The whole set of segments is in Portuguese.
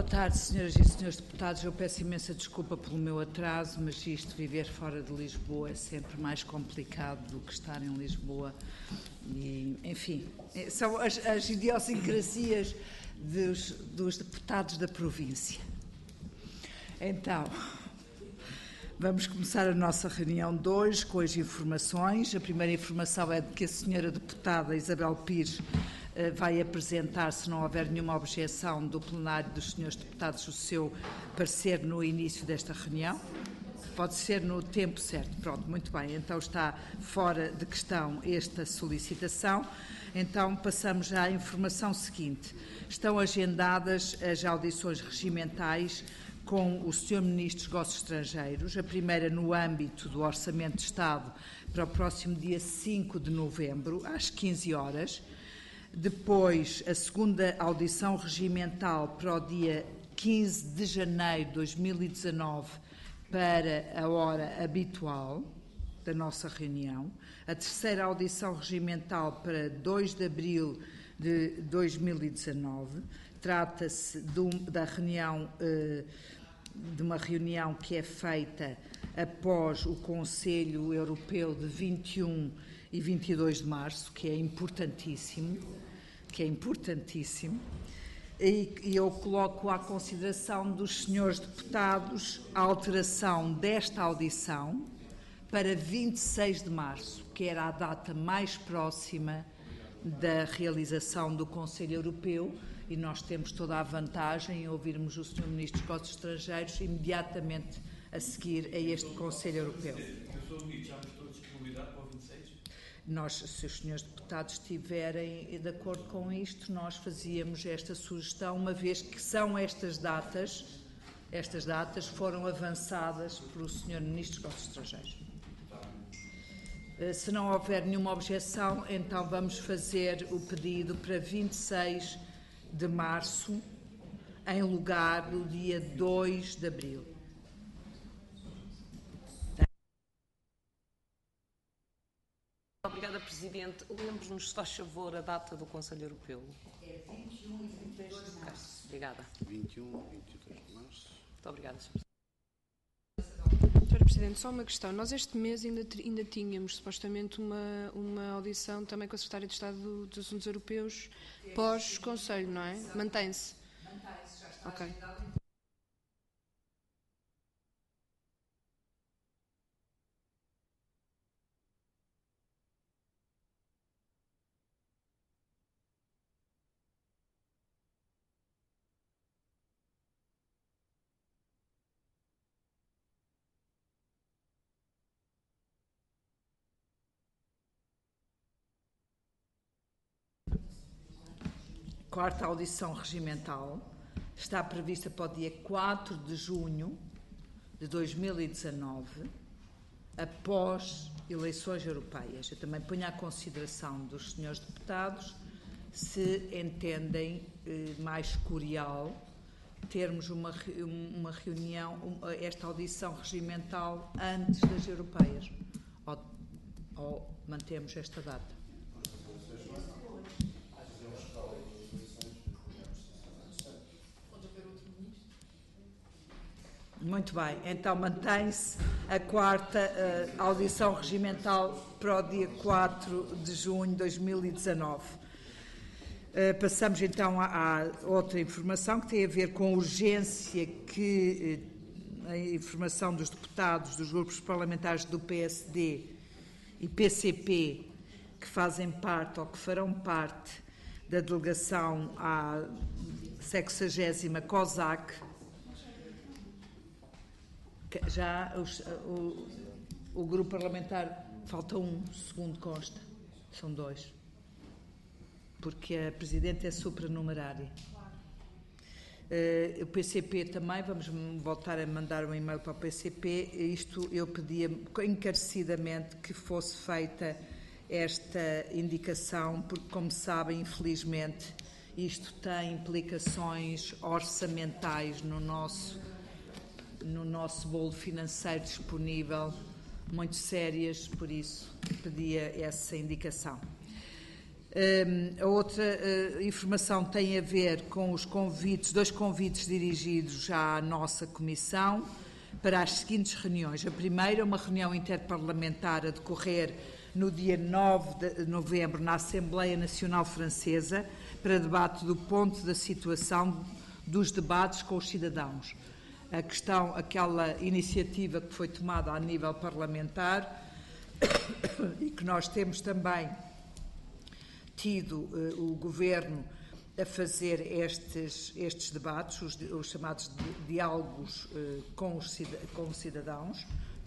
tarde, senhoras e senhores deputados. Eu peço imensa desculpa pelo meu atraso, mas isto, viver fora de Lisboa, é sempre mais complicado do que estar em Lisboa. E, enfim, são as idiosincrasias dos deputados da província. Então, vamos começar a nossa reunião de hoje com as informações. A primeira informação é de que a senhora deputada Isabel Pires vai apresentar, se não houver nenhuma objeção do plenário dos senhores deputados, o seu parecer no início desta reunião. Pode ser no tempo certo. Pronto, muito bem. Então está fora de questão esta solicitação. Então passamos já à informação seguinte. Estão agendadas as audições regimentais com o Sr. Ministro dos Negócios Estrangeiros, a primeira no âmbito do Orçamento de Estado para o próximo dia 5 de novembro, às 15 horas. Depois, a segunda audição regimental para o dia 15 de janeiro de 2019, para a hora habitual da nossa reunião. A terceira audição regimental para 2 de abril de 2019. Trata-se da reunião, de uma reunião que é feita após o Conselho Europeu de 21 e 22 de março, que é importantíssimo, e eu coloco à consideração dos senhores deputados a alteração desta audição para 26 de março, que era a data mais próxima da realização do Conselho Europeu, e nós temos toda a vantagem em ouvirmos o Sr. Ministro dos Negócios Estrangeiros imediatamente a seguir a este Conselho Europeu. Nós, se os senhores deputados estiverem de acordo com isto, nós fazíamos esta sugestão, uma vez que são estas datas foram avançadas pelo Sr. Ministro dos Negócios Estrangeiros. Se não houver nenhuma objeção, então vamos fazer o pedido para 26 de março, em lugar do dia 2 de abril. Obrigada, Presidente. Lembre-nos, se faz favor, a data do Conselho Europeu. É 21 e 22 de março. Obrigada. 21 e 22 de março. Muito obrigada, Sr. Sr. Presidente, só uma questão. Nós este mês ainda tínhamos supostamente uma audição também com a Secretária de Estado dos Assuntos Europeus pós-Conselho, não é? Mantém-se? Mantém-se, já está Ok. agendado. Quarta audição regimental está prevista para o dia 4 de junho de 2019, após eleições europeias. Eu também ponho à consideração dos senhores deputados se entendem mais curial termos uma reunião, esta audição regimental antes das europeias, ou mantemos esta data. Muito bem, então mantém-se a quarta audição regimental para o dia 4 de junho de 2019. Passamos então à outra informação que tem a ver com a urgência que a informação dos deputados dos grupos parlamentares do PSD e PCP que fazem parte ou que farão parte da delegação à 60ª COSAC. Já o grupo parlamentar, falta um, segundo consta, são dois, porque a Presidente é supranumerária. O PCP também, vamos voltar a mandar um e-mail para o PCP, isto eu pedia encarecidamente que fosse feita esta indicação, porque como sabem, infelizmente, isto tem implicações orçamentais no nosso bolo financeiro disponível, muito sérias, por isso pedia essa indicação. A outra informação tem a ver com os convites, 2 convites dirigidos à nossa Comissão para as seguintes reuniões. A primeira, uma reunião interparlamentar a decorrer no dia 9 de novembro na Assembleia Nacional Francesa para debate do ponto da situação dos debates com os cidadãos. A questão, aquela iniciativa que foi tomada a nível parlamentar e que nós temos também tido o Governo a fazer estes debates, os chamados diálogos com os cidadãos.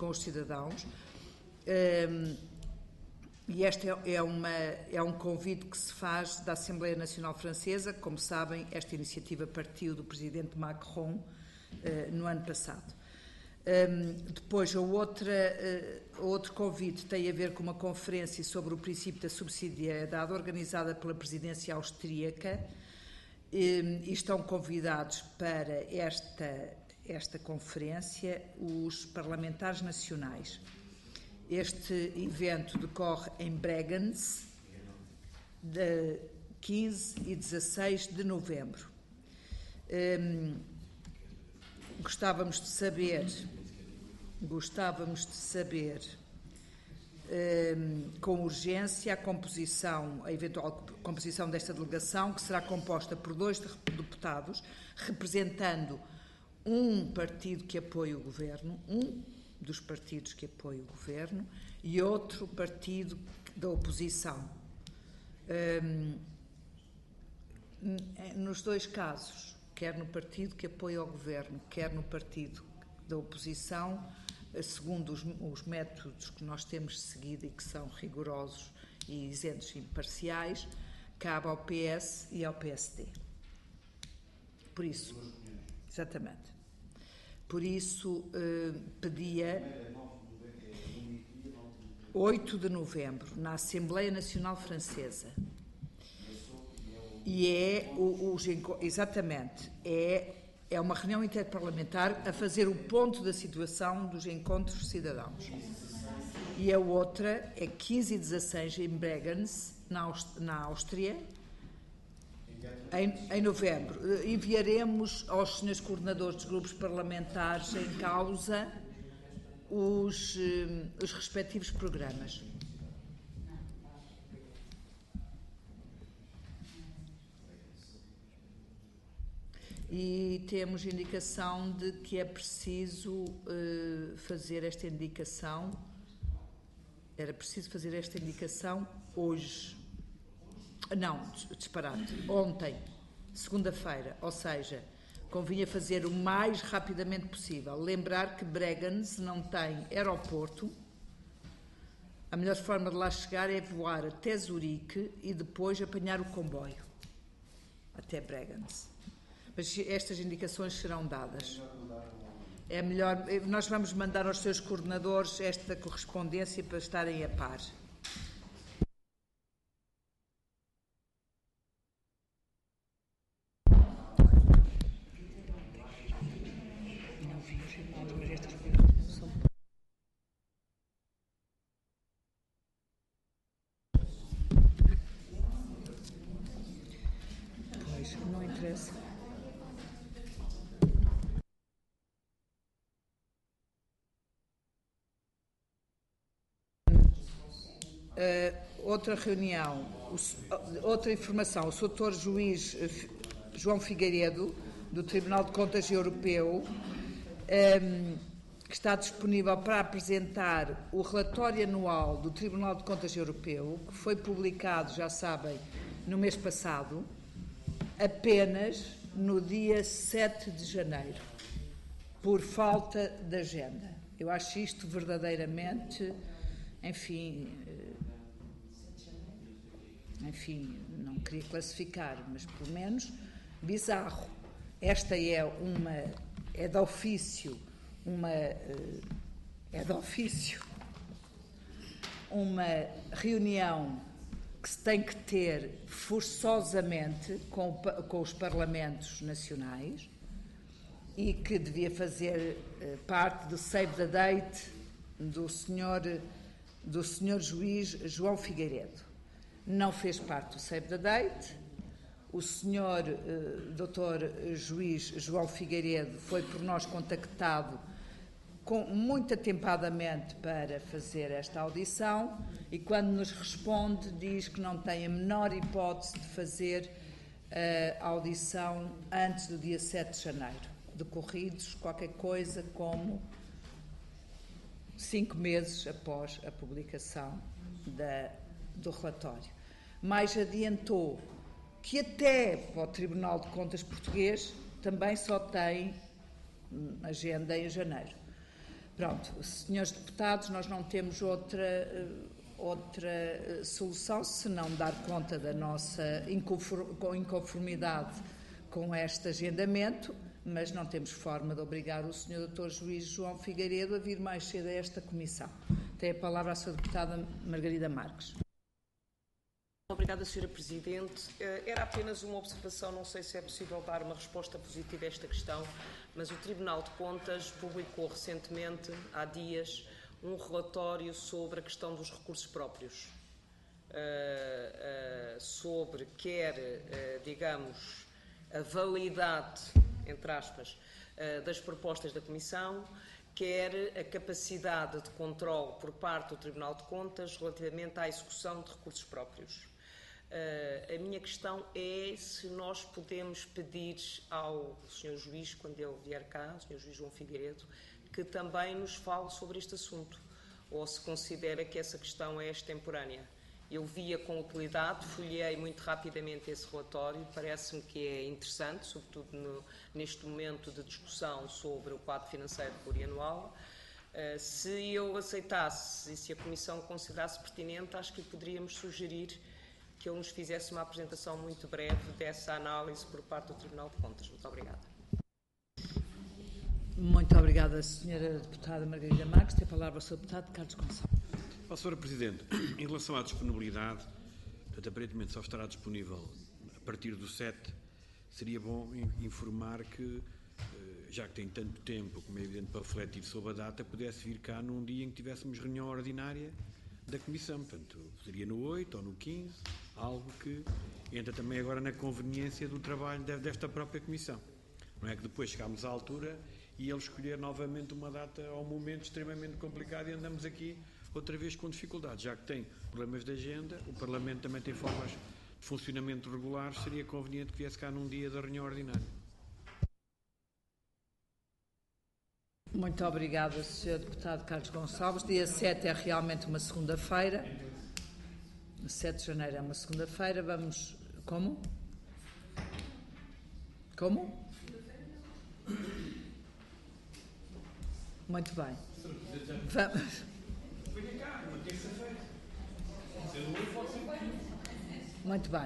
E este é um convite que se faz da Assembleia Nacional Francesa. Como sabem, esta iniciativa partiu do Presidente Macron no ano passado. Depois, outro convite tem a ver com uma conferência sobre o princípio da subsidiariedade organizada pela presidência austríaca e estão convidados para esta conferência os parlamentares nacionais. Este evento decorre em Bregenz, de 15 e 16 de novembro. Gostávamos de saber com urgência a eventual composição desta delegação, que será composta por 2 deputados representando um partido que apoia o Governo, um dos partidos que apoia o Governo e outro partido da oposição. Nos 2 casos, quer no partido que apoia o Governo, quer no partido da oposição, segundo os métodos que nós temos seguido e que são rigorosos e isentos e imparciais, cabe ao PS e ao PSD. Por isso, exatamente. Por isso, pedia 8 de novembro, na Assembleia Nacional Francesa. E exatamente, é uma reunião interparlamentar a fazer o ponto da situação dos encontros cidadãos. E a outra é 15 e 16 em Bregenz, na Áustria, em novembro. Enviaremos aos senhores coordenadores dos grupos parlamentares em causa os respectivos programas. E temos indicação de que é preciso fazer esta indicação. Era preciso fazer esta indicação hoje. Não, disparate. Ontem, segunda-feira, ou seja, convinha fazer o mais rapidamente possível. Lembrar que Bregenz não tem aeroporto. A melhor forma de lá chegar é voar até Zurique e depois apanhar o comboio até Bregenz. Mas estas indicações serão dadas. É melhor, nós vamos mandar aos seus coordenadores esta correspondência para estarem a par. Pois, não interessa. Outra reunião, outra informação, o Sr. Juiz João Figueiredo, do Tribunal de Contas Europeu, que está disponível para apresentar o relatório anual do Tribunal de Contas Europeu, que foi publicado, já sabem, no mês passado, apenas no dia 7 de janeiro, por falta de agenda. Eu acho isto verdadeiramente, enfim, não queria classificar, mas pelo menos bizarro. Esta é de ofício uma reunião que se tem que ter forçosamente com os parlamentos nacionais e que devia fazer parte do save the date do senhor juiz João Figueiredo. não fez parte do Save the Date. O senhor Dr. Juiz João Figueiredo foi por nós contactado muito atempadamente para fazer esta audição e quando nos responde diz que não tem a menor hipótese de fazer a audição antes do dia 7 de janeiro, decorridos qualquer coisa como 5 meses após a publicação do relatório. Mais adiantou que até para o Tribunal de Contas português também só tem agenda em janeiro. Pronto, senhores deputados, nós não temos outra solução senão dar conta da nossa inconformidade com este agendamento, mas não temos forma de obrigar o Sr. Dr. Juiz João Figueiredo a vir mais cedo a esta comissão. Tem a palavra a Sra. Deputada Margarida Marques. Obrigada, Sra. Presidente. Era apenas uma observação, não sei se é possível dar uma resposta positiva a esta questão, mas o Tribunal de Contas publicou recentemente, há dias, um relatório sobre a questão dos recursos próprios, sobre digamos, a validade, entre aspas, das propostas da Comissão, quer a capacidade de controle por parte do Tribunal de Contas relativamente à execução de recursos próprios. A minha questão é se nós podemos pedir ao Sr. Juiz, quando ele vier cá, o Sr. Juiz João Figueiredo, que também nos fale sobre este assunto, ou se considera que essa questão é extemporânea. Eu via com utilidade, folhei muito rapidamente esse relatório, parece-me que é interessante, sobretudo neste momento de discussão sobre o quadro financeiro plurianual. Se eu aceitasse e se a Comissão considerasse pertinente, acho que poderíamos sugerir que ele nos fizesse uma apresentação muito breve dessa análise por parte do Tribunal de Contas. Muito obrigada. Muito obrigada, Sra. Deputada Margarida Marques. Tem a palavra o Sr. Deputado Carlos Gonçalves. Sra. Presidente, em relação à disponibilidade, portanto, aparentemente só estará disponível a partir do 7, seria bom informar que, já que tem tanto tempo, como é evidente, para refletir sobre a data, pudesse vir cá num dia em que tivéssemos reunião ordinária da Comissão, portanto, seria no 8 ou no 15, algo que entra também agora na conveniência do trabalho desta própria Comissão. Não é que depois chegámos à altura e ele escolher novamente uma data ou um momento extremamente complicado e andamos aqui outra vez com dificuldades, já que tem problemas de agenda, o Parlamento também tem formas de funcionamento regulares, seria conveniente que viesse cá num dia da reunião ordinária. Muito obrigada, Sr. Deputado Carlos Gonçalves. Dia 7 é realmente uma segunda-feira. 7 de janeiro é uma segunda-feira. Vamos... Como? Como? Muito bem. Vamos... Muito bem.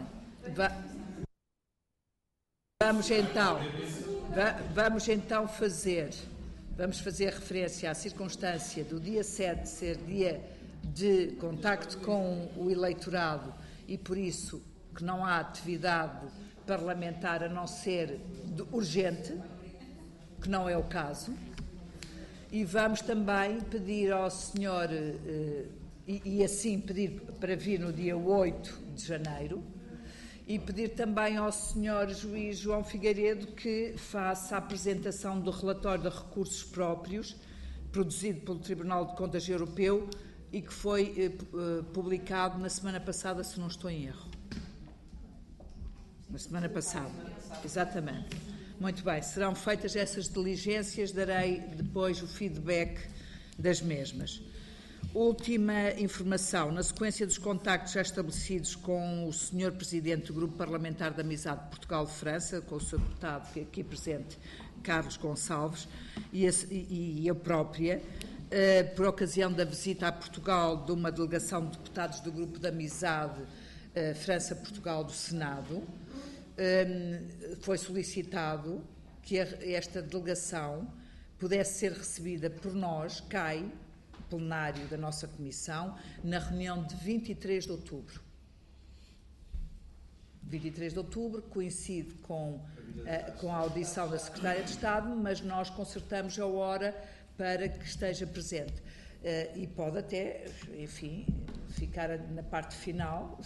Vamos então fazer referência à circunstância do dia 7 ser dia de contacto com o eleitorado e, por isso, que não há atividade parlamentar a não ser urgente, que não é o caso. E vamos também pedir ao senhor, e assim pedir para vir no dia 8 de janeiro, e pedir também ao Sr. Juiz João Figueiredo que faça a apresentação do relatório de recursos próprios produzido pelo Tribunal de Contas Europeu e que foi publicado na semana passada, se não estou em erro. Na semana passada, exatamente. Muito bem, serão feitas essas diligências, darei depois o feedback das mesmas. Última informação, na sequência dos contactos já estabelecidos com o Sr. Presidente do Grupo Parlamentar da Amizade de Portugal-França, com o Sr. Deputado aqui presente, Carlos Gonçalves, e eu própria, por ocasião da visita a Portugal de uma delegação de deputados do Grupo de Amizade França-Portugal do Senado, foi solicitado que esta delegação pudesse ser recebida por nós, CAI, plenário da nossa Comissão, na reunião de 23 de outubro. 23 de outubro coincide com a audição da Secretária de Estado, mas nós concertamos a hora para que esteja presente. e pode até, enfim, ficar na parte final,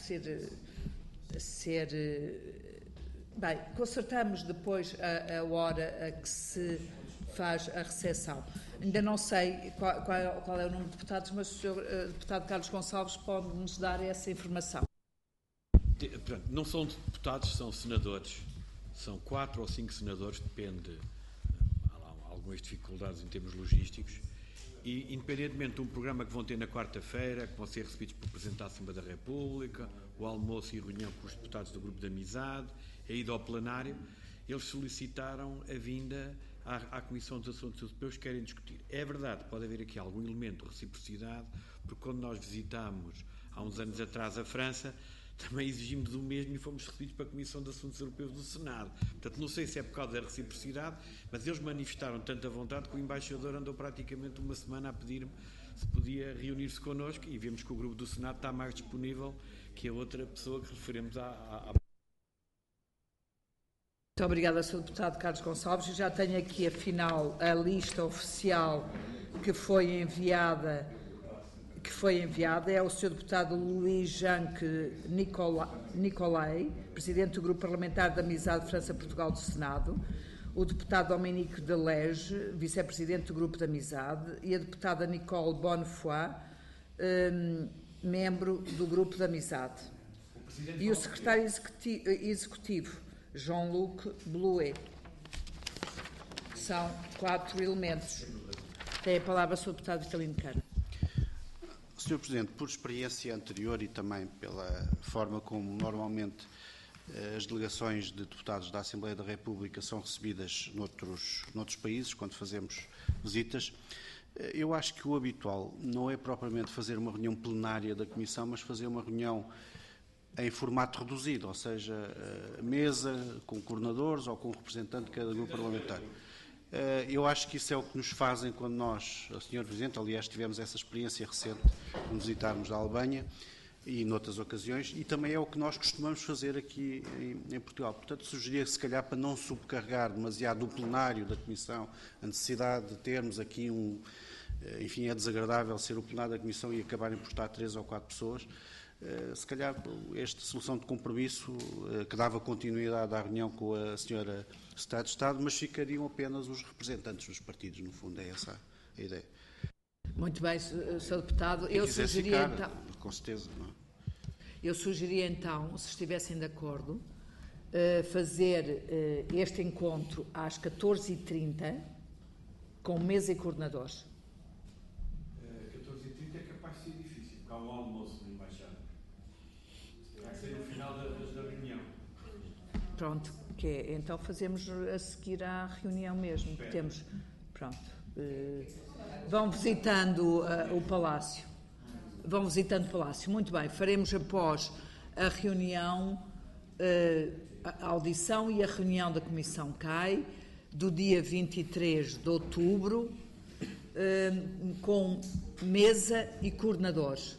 bem, consertamos depois a hora a que se faz a recepção. Ainda não sei qual é o número de deputados, mas o Sr. Deputado Carlos Gonçalves pode-nos dar essa informação. Não são deputados, são senadores. São 4 ou 5 senadores, depende. Há algumas dificuldades em termos logísticos. E, independentemente de um programa que vão ter na quarta-feira, que vão ser recebidos por Presidente da Assembleia da República, o almoço e reunião com os deputados do Grupo de Amizade, a ida ao plenário, eles solicitaram a vinda à Comissão dos Assuntos Europeus que querem discutir. É verdade, pode haver aqui algum elemento de reciprocidade, porque quando nós visitámos há uns anos atrás a França, também exigimos o mesmo e fomos recebidos para a Comissão de Assuntos Europeus do Senado. Portanto, não sei se é por causa da reciprocidade, mas eles manifestaram tanta vontade que o embaixador andou praticamente uma semana a pedir-me se podia reunir-se connosco, e vemos que o grupo do Senado está mais disponível que a outra pessoa que referimos à... Muito obrigada, Sr. Deputado Carlos Gonçalves. Eu já tenho aqui, afinal, a lista oficial que foi enviada. É o Sr. Deputado Luís Janque Nicolai, Presidente do Grupo Parlamentar de Amizade França-Portugal do Senado, o Deputado Dominique Delege, Vice-Presidente do Grupo de Amizade, e a Deputada Nicole Bonnefoy, membro do Grupo de Amizade. E o Secretário Executivo, Jean-Luc Blouet. São 4 elementos. Tem a palavra o Sr. Deputado Vitalino Câmara. Sr. Presidente, por experiência anterior e também pela forma como normalmente as delegações de deputados da Assembleia da República são recebidas noutros países, quando fazemos visitas, eu acho que o habitual não é propriamente fazer uma reunião plenária da Comissão, mas fazer uma reunião em formato reduzido, ou seja, mesa com coordenadores ou com um representante de cada grupo parlamentar. Eu acho que isso é o que nos fazem quando nós, Sr. Presidente, aliás, tivemos essa experiência recente, quando visitámos a Albânia e noutras ocasiões, e também é o que nós costumamos fazer aqui em Portugal. Portanto, sugeria, se calhar, para não subcarregar demasiado o plenário da Comissão, a necessidade de termos aqui enfim, é desagradável ser o plenário da Comissão e acabarem por estar 3 ou 4 pessoas. Se calhar, esta solução de compromisso que dava continuidade à reunião com a Sra. Secretária de Estado, mas ficariam apenas os representantes dos partidos, no fundo, é essa a ideia. Muito bem, Sr. Deputado. Eu sugeria então, com certeza, não é? Eu sugeria então, se estivessem de acordo, fazer este encontro às 14h30 com mesa e coordenadores. 14h30 é capaz de ser difícil, porque há um almoço na Embaixada. Vai ser no final da reunião. Pronto, então fazemos a seguir à reunião mesmo. Temos, pronto. Vão visitando o Palácio. Muito bem, faremos após a reunião, a audição e a reunião da Comissão CAI, do dia 23 de outubro, com mesa e coordenadores.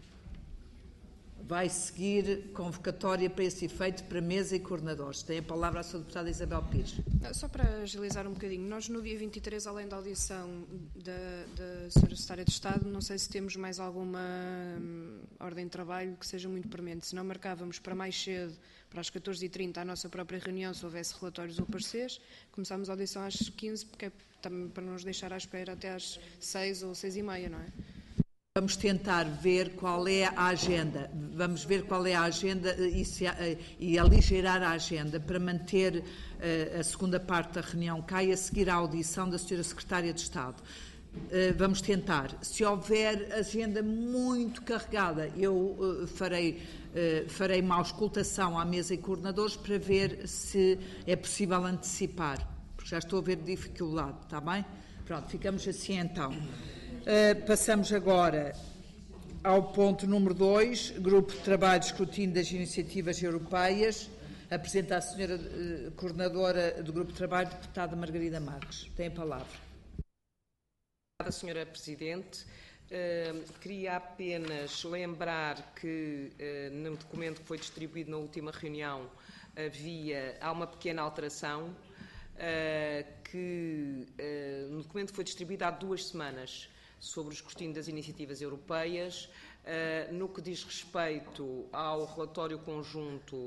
Vai seguir convocatória para esse efeito para mesa e coordenadores. Tem a palavra a Sra. Deputada Isabel Pires. Só para agilizar um bocadinho, nós no dia 23, além da audição da Sra. Secretária de Estado, não sei se temos mais alguma ordem de trabalho que seja muito premente. Se não, marcávamos para mais cedo, para as 14h30, a nossa própria reunião, se houvesse relatórios ou pareceres. Começámos a audição às 15, porque é também para não nos deixar à espera até às 6 ou 6h30, não é? Vamos tentar ver qual é a agenda. Vamos ver qual é a agenda e aligerar a agenda para manter a segunda parte da reunião CAI a seguir à audição da Sra. Secretária de Estado. Vamos tentar. Se houver agenda muito carregada, eu farei uma auscultação à mesa e coordenadores para ver se é possível antecipar, porque já estou a ver dificuldade, está bem? Pronto, ficamos assim então. Passamos agora ao ponto número 2, Grupo de Trabalho de Escrutínio das Iniciativas Europeias. Apresenta a Sra. Coordenadora do Grupo de Trabalho, Deputada Margarida Marques. Tem a palavra. Obrigada, Sra. Presidente. Queria apenas lembrar que no documento que foi distribuído na última reunião há uma pequena alteração, que no documento que foi distribuído há 2 semanas sobre o escrutínio das iniciativas europeias. No que diz respeito ao relatório conjunto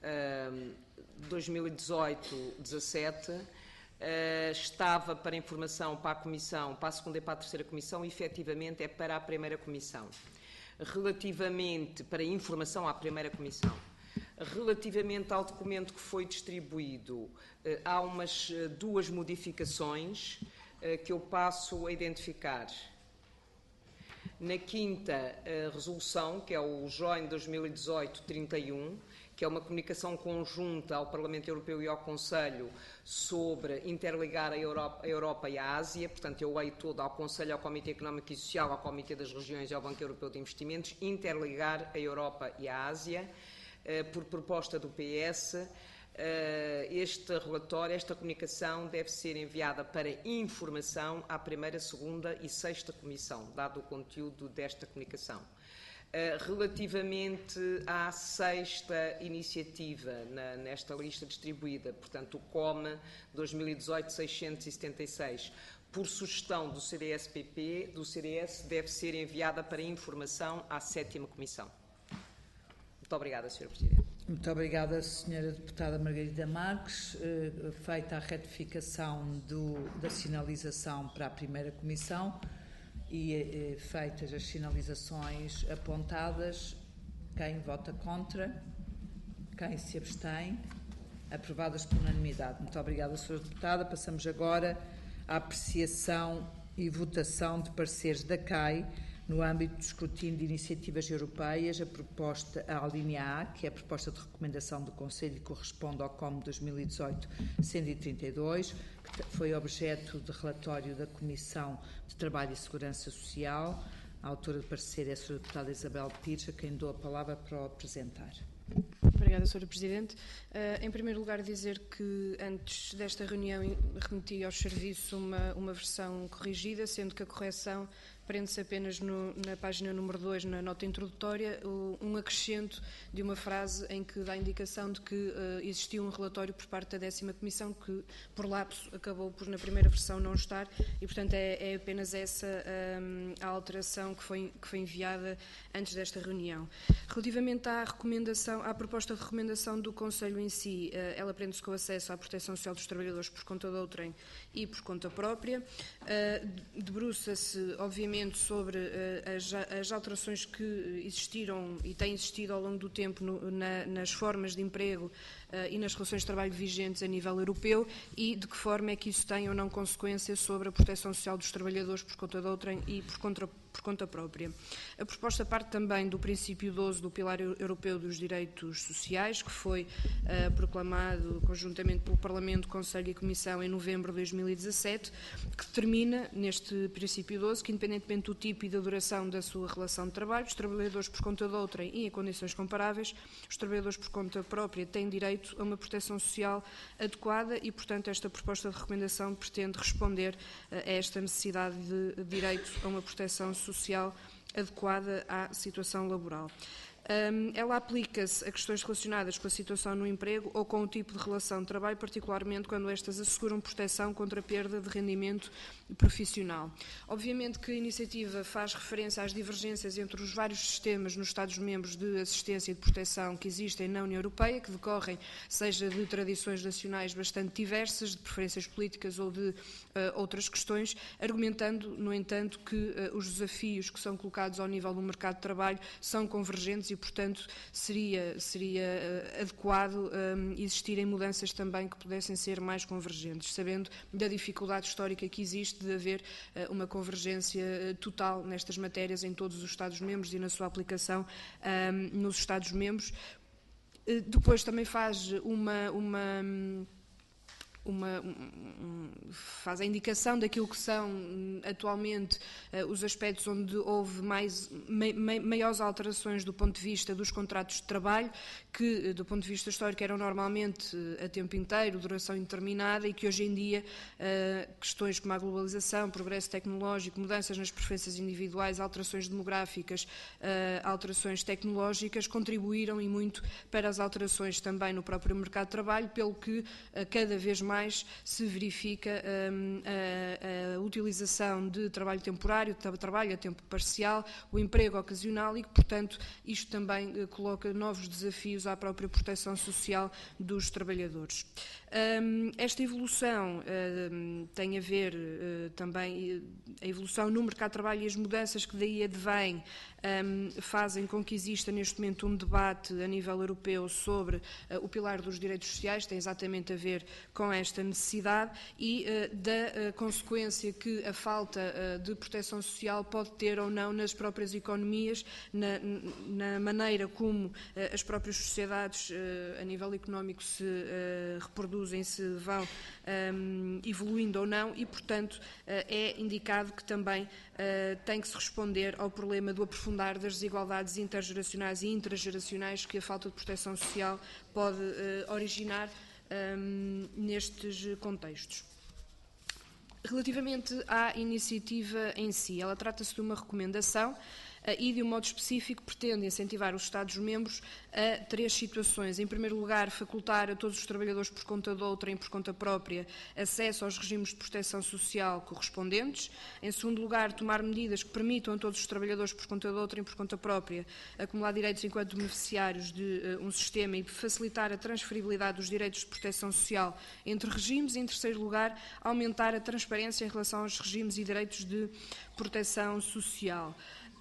2018-17, estava para informação para a Comissão, para a segunda e para a terceira Comissão, e efetivamente é para a primeira Comissão. Relativamente, para informação à primeira Comissão. Relativamente ao documento que foi distribuído, há duas modificações que eu passo a identificar. Na quinta resolução, que é o JOIN 2018-31, que é uma comunicação conjunta ao Parlamento Europeu e ao Conselho sobre interligar a Europa e a Ásia, portanto eu leio todo ao Conselho, ao Comitê Económico e Social, ao Comitê das Regiões e ao Banco Europeu de Investimentos, interligar a Europa e a Ásia, por proposta do PS. Este relatório, esta comunicação deve ser enviada para informação à primeira, segunda e sexta Comissão, dado o conteúdo desta comunicação. Relativamente à sexta iniciativa nesta lista distribuída, portanto o COME 2018-676, por sugestão do CDS-PP, do CDS, deve ser enviada para informação à sétima Comissão. Muito obrigada, Sra. Presidente. Muito obrigada, Sra. Deputada Margarida Marques. Feita a retificação da sinalização para a primeira Comissão e feitas as sinalizações apontadas, quem vota contra? Quem se abstém? Aprovadas por unanimidade. Muito obrigada, Sra. Deputada. Passamos agora à apreciação e votação de pareceres da CAI no âmbito do escrutínio de iniciativas europeias, a linha A, que é a proposta de recomendação do Conselho e corresponde ao COM 2018-132, que foi objeto de relatório da Comissão de Trabalho e Segurança Social. A autora de parecer é a Sra. Deputada Isabel Pires, a quem dou a palavra para o apresentar. Obrigada, Sra. Presidente. Em primeiro lugar, dizer que antes desta reunião remeti aos serviços uma versão corrigida, sendo que a correção prende-se apenas na página número 2, na nota introdutória, um acrescento de uma frase em que dá indicação de que existiu um relatório por parte da 10ª Comissão que, por lapso, acabou por na primeira versão não estar e, portanto, é apenas essa a alteração que foi enviada antes desta reunião. Relativamente à proposta de recomendação do Conselho em si, ela prende-se com o acesso à proteção social dos trabalhadores por conta de outrem e por conta própria, debruça-se, obviamente, sobre as alterações que existiram e têm existido ao longo do tempo nas formas de emprego e nas relações de trabalho vigentes a nível europeu e de que forma é que isso tem ou não consequência sobre a proteção social dos trabalhadores por conta de outrem e por conta própria. A proposta parte também do princípio 12 do Pilar Europeu dos Direitos Sociais, que foi proclamado conjuntamente pelo Parlamento, Conselho e Comissão em novembro de 2017, que determina, neste princípio 12, que independentemente do tipo e da duração da sua relação de trabalho, os trabalhadores por conta de outrem e em condições comparáveis, os trabalhadores por conta própria têm direito a uma proteção social adequada e, portanto, esta proposta de recomendação pretende responder a esta necessidade de direito a uma proteção social adequada à situação laboral. Ela aplica-se a questões relacionadas com a situação no emprego ou com o tipo de relação de trabalho, particularmente quando estas asseguram proteção contra a perda de rendimento profissional. Obviamente que a iniciativa faz referência às divergências entre os vários sistemas nos Estados-membros de assistência e de proteção que existem na União Europeia, que decorrem seja de tradições nacionais bastante diversas, de preferências políticas ou de outras questões, argumentando, no entanto, que os desafios que são colocados ao nível do mercado de trabalho são convergentes e, portanto, seria adequado existirem mudanças também que pudessem ser mais convergentes, sabendo da dificuldade histórica que existe de haver uma convergência total nestas matérias em todos os Estados-membros e na sua aplicação nos Estados-membros. Depois também faz faz a indicação daquilo que são atualmente os aspectos onde houve maiores alterações do ponto de vista dos contratos de trabalho, que do ponto de vista histórico eram normalmente a tempo inteiro, duração indeterminada e que hoje em dia questões como a globalização, progresso tecnológico, mudanças nas preferências individuais, alterações demográficas, alterações tecnológicas contribuíram e muito para as alterações também no próprio mercado de trabalho, pelo que cada vez mais se verifica a utilização de trabalho temporário, trabalho a tempo parcial, o emprego ocasional e que, portanto, isto também coloca novos desafios à própria proteção social dos trabalhadores. Esta evolução tem a ver também, a evolução no mercado de trabalho e as mudanças que daí advêm fazem com que exista neste momento um debate a nível europeu sobre o pilar dos direitos sociais, tem exatamente a ver com esta necessidade e da consequência que a falta de proteção social pode ter ou não nas próprias economias, na maneira como as próprias sociedades a nível económico se reproduzem, se vão evoluindo ou não e, portanto, é indicado que também tem que se responder ao problema do aprofundar das desigualdades intergeracionais e intrageracionais que a falta de proteção social pode originar nestes contextos. Relativamente à iniciativa em si, ela trata-se de uma recomendação e, de um modo específico, pretende incentivar os Estados-membros a 3 situações. Em primeiro lugar, facultar a todos os trabalhadores por conta de outrem e por conta própria acesso aos regimes de proteção social correspondentes. Em segundo lugar, tomar medidas que permitam a todos os trabalhadores por conta de outrem e por conta própria acumular direitos enquanto beneficiários de um sistema e facilitar a transferibilidade dos direitos de proteção social entre regimes. E, em terceiro lugar, aumentar a transparência em relação aos regimes e direitos de proteção social.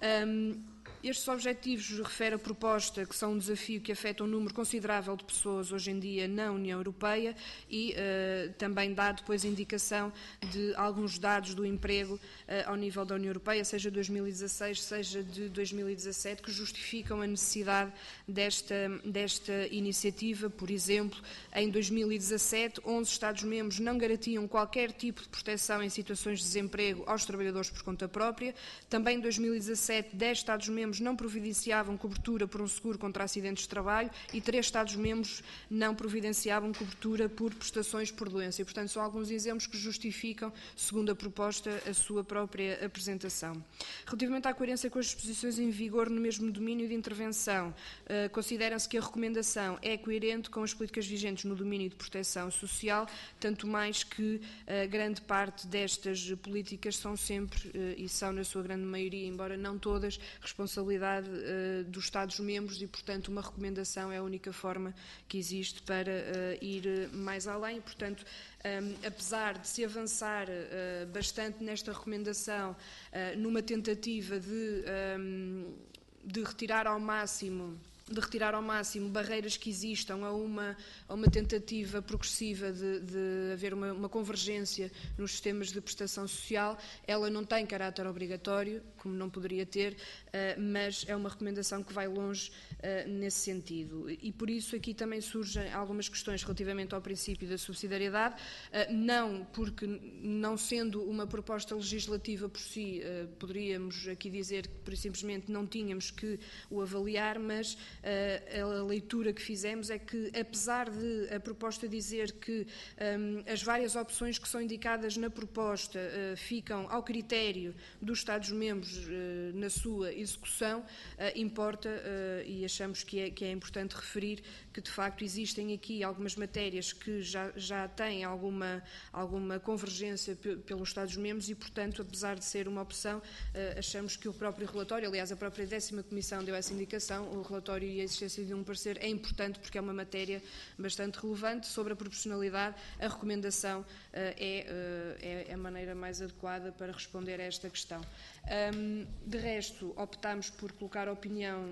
Estes objetivos refere a proposta que são um desafio que afeta um número considerável de pessoas hoje em dia na União Europeia e também dá depois indicação de alguns dados do emprego ao nível da União Europeia, seja de 2016, seja de 2017, que justificam a necessidade desta iniciativa. Por exemplo, em 2017, 11 Estados-membros não garantiam qualquer tipo de proteção em situações de desemprego aos trabalhadores por conta própria. Também em 2017, 10 Estados-membros não providenciavam cobertura por um seguro contra acidentes de trabalho e 3 Estados-membros não providenciavam cobertura por prestações por doença. E, portanto, são alguns exemplos que justificam, segundo a proposta, a sua própria apresentação. Relativamente à coerência com as disposições em vigor no mesmo domínio de intervenção, considera-se que a recomendação é coerente com as políticas vigentes no domínio de proteção social, tanto mais que grande parte destas políticas são sempre, e são na sua grande maioria, embora não todas, responsabilidade dos Estados-membros e, portanto, uma recomendação é a única forma que existe para ir mais além. Portanto, apesar de se avançar bastante nesta recomendação, numa tentativa de retirar ao máximo barreiras que existam a uma tentativa progressiva de haver uma convergência nos sistemas de prestação social, ela não tem caráter obrigatório, como não poderia ter, mas é uma recomendação que vai longe nesse sentido. E por isso aqui também surgem algumas questões relativamente ao princípio da subsidiariedade, não porque, não sendo uma proposta legislativa por si, poderíamos aqui dizer que, por simplesmente, não tínhamos que o avaliar, mas a leitura que fizemos é que, apesar de a proposta dizer que as várias opções que são indicadas na proposta ficam ao critério dos Estados-membros na sua execução, importa, e achamos que é importante referir que, de facto, existem aqui algumas matérias que já têm alguma convergência pelos Estados-membros e, portanto, apesar de ser uma opção, achamos que o próprio relatório, aliás, a própria 10ª Comissão deu essa indicação, o relatório e a existência de um parecer é importante porque é uma matéria bastante relevante. Sobre a proporcionalidade, a recomendação é a maneira mais adequada para responder a esta questão. De resto, optámos por colocar a opinião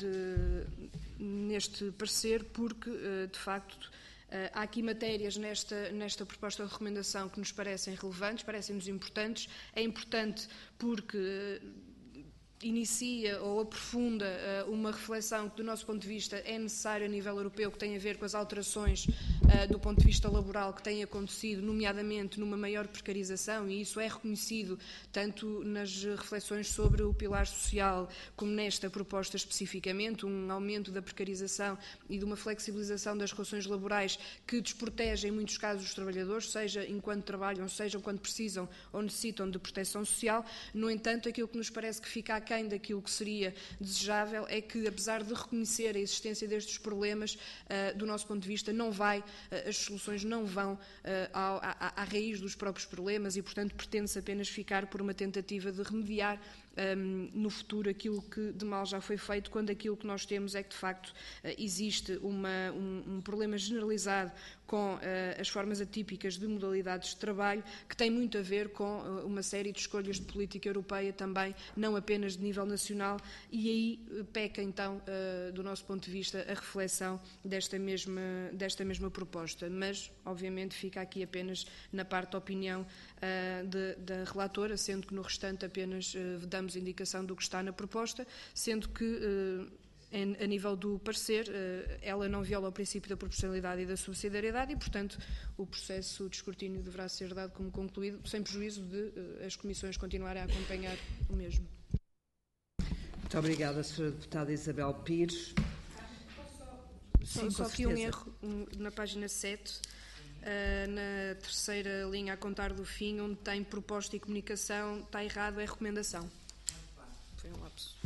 neste parecer porque, de facto, há aqui matérias nesta proposta de recomendação que nos parecem relevantes, parecem-nos importantes. É importante porque inicia ou aprofunda uma reflexão que, do nosso ponto de vista, é necessária a nível europeu, que tem a ver com as alterações do ponto de vista laboral que têm acontecido, nomeadamente numa maior precarização, e isso é reconhecido tanto nas reflexões sobre o pilar social como nesta proposta especificamente, um aumento da precarização e de uma flexibilização das relações laborais que desprotege, em muitos casos, os trabalhadores, seja enquanto trabalham, seja enquanto precisam ou necessitam de proteção social. No entanto, aquilo que nos parece que fica aquém daquilo que seria desejável é que, apesar de reconhecer a existência destes problemas, do nosso ponto de vista, não vai as soluções não vão à raiz dos próprios problemas e, portanto, pretende-se apenas ficar por uma tentativa de remediar no futuro aquilo que de mal já foi feito, quando aquilo que nós temos é que, de facto, existe um problema generalizado com as formas atípicas de modalidades de trabalho, que tem muito a ver com uma série de escolhas de política europeia também, não apenas de nível nacional, e aí peca então, do nosso ponto de vista, a reflexão desta mesma proposta. Mas, obviamente, fica aqui apenas na parte da opinião da relatora, sendo que no restante apenas damos indicação do que está na proposta, sendo que a nível do parecer, ela não viola o princípio da proporcionalidade e da subsidiariedade e, portanto, o processo de escrutínio deverá ser dado como concluído, sem prejuízo de as comissões continuarem a acompanhar o mesmo. Muito obrigada, Sra. Deputada Isabel Pires. Só aqui um erro na página 7, na terceira linha a contar do fim, onde tem proposta e comunicação, está errado, é recomendação. Foi um lapso.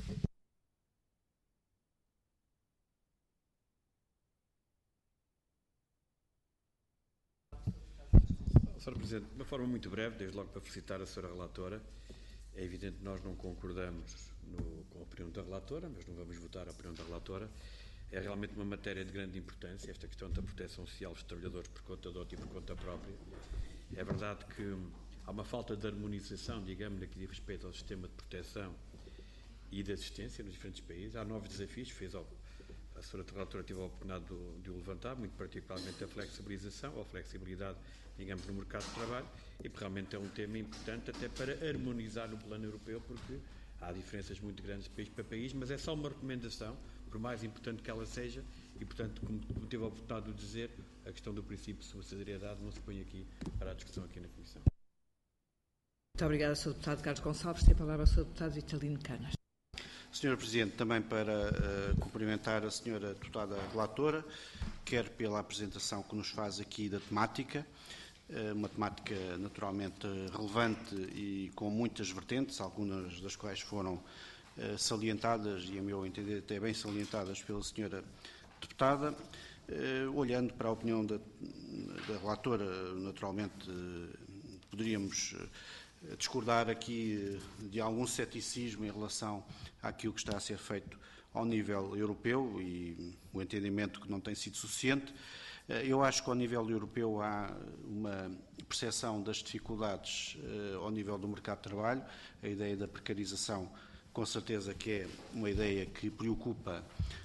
Sr. Presidente, de uma forma muito breve, desde logo para felicitar a Sra. Relatora. É evidente que nós não concordamos com a opinião da relatora, mas não vamos votar a opinião da relatora. É realmente uma matéria de grande importância, esta questão da proteção social dos trabalhadores por conta de outro e por conta própria. É verdade que há uma falta de harmonização, digamos, no que diz respeito ao sistema de proteção e de assistência nos diferentes países. Há novos desafios, a Sra. Relatora teve a oportunidade de o levantar, muito particularmente a flexibilização, ou a flexibilidade, digamos, no mercado de trabalho, e realmente é um tema importante até para harmonizar no plano europeu, porque há diferenças muito grandes de país para país, mas é só uma recomendação, por mais importante que ela seja, e, portanto, como teve a oportunidade de dizer, a questão do princípio de subsidiariedade não se põe aqui para a discussão aqui na Comissão. Muito obrigada, Sr. Deputado Carlos Gonçalves. Tem a palavra o Sr. Deputado Vitalino Canas. Sr. Presidente, também para cumprimentar a Sra. Deputada Relatora, quer pela apresentação que nos faz aqui da temática, uma temática naturalmente relevante e com muitas vertentes, algumas das quais foram salientadas e, a meu entender, até bem salientadas pela Sra. Deputada. Olhando para a opinião da relatora, naturalmente poderíamos discordar aqui de algum ceticismo em relação àquilo que está a ser feito ao nível europeu e o entendimento que não tem sido suficiente. Eu acho que ao nível europeu há uma percepção das dificuldades ao nível do mercado de trabalho. A ideia da precarização, com certeza que é uma ideia que preocupa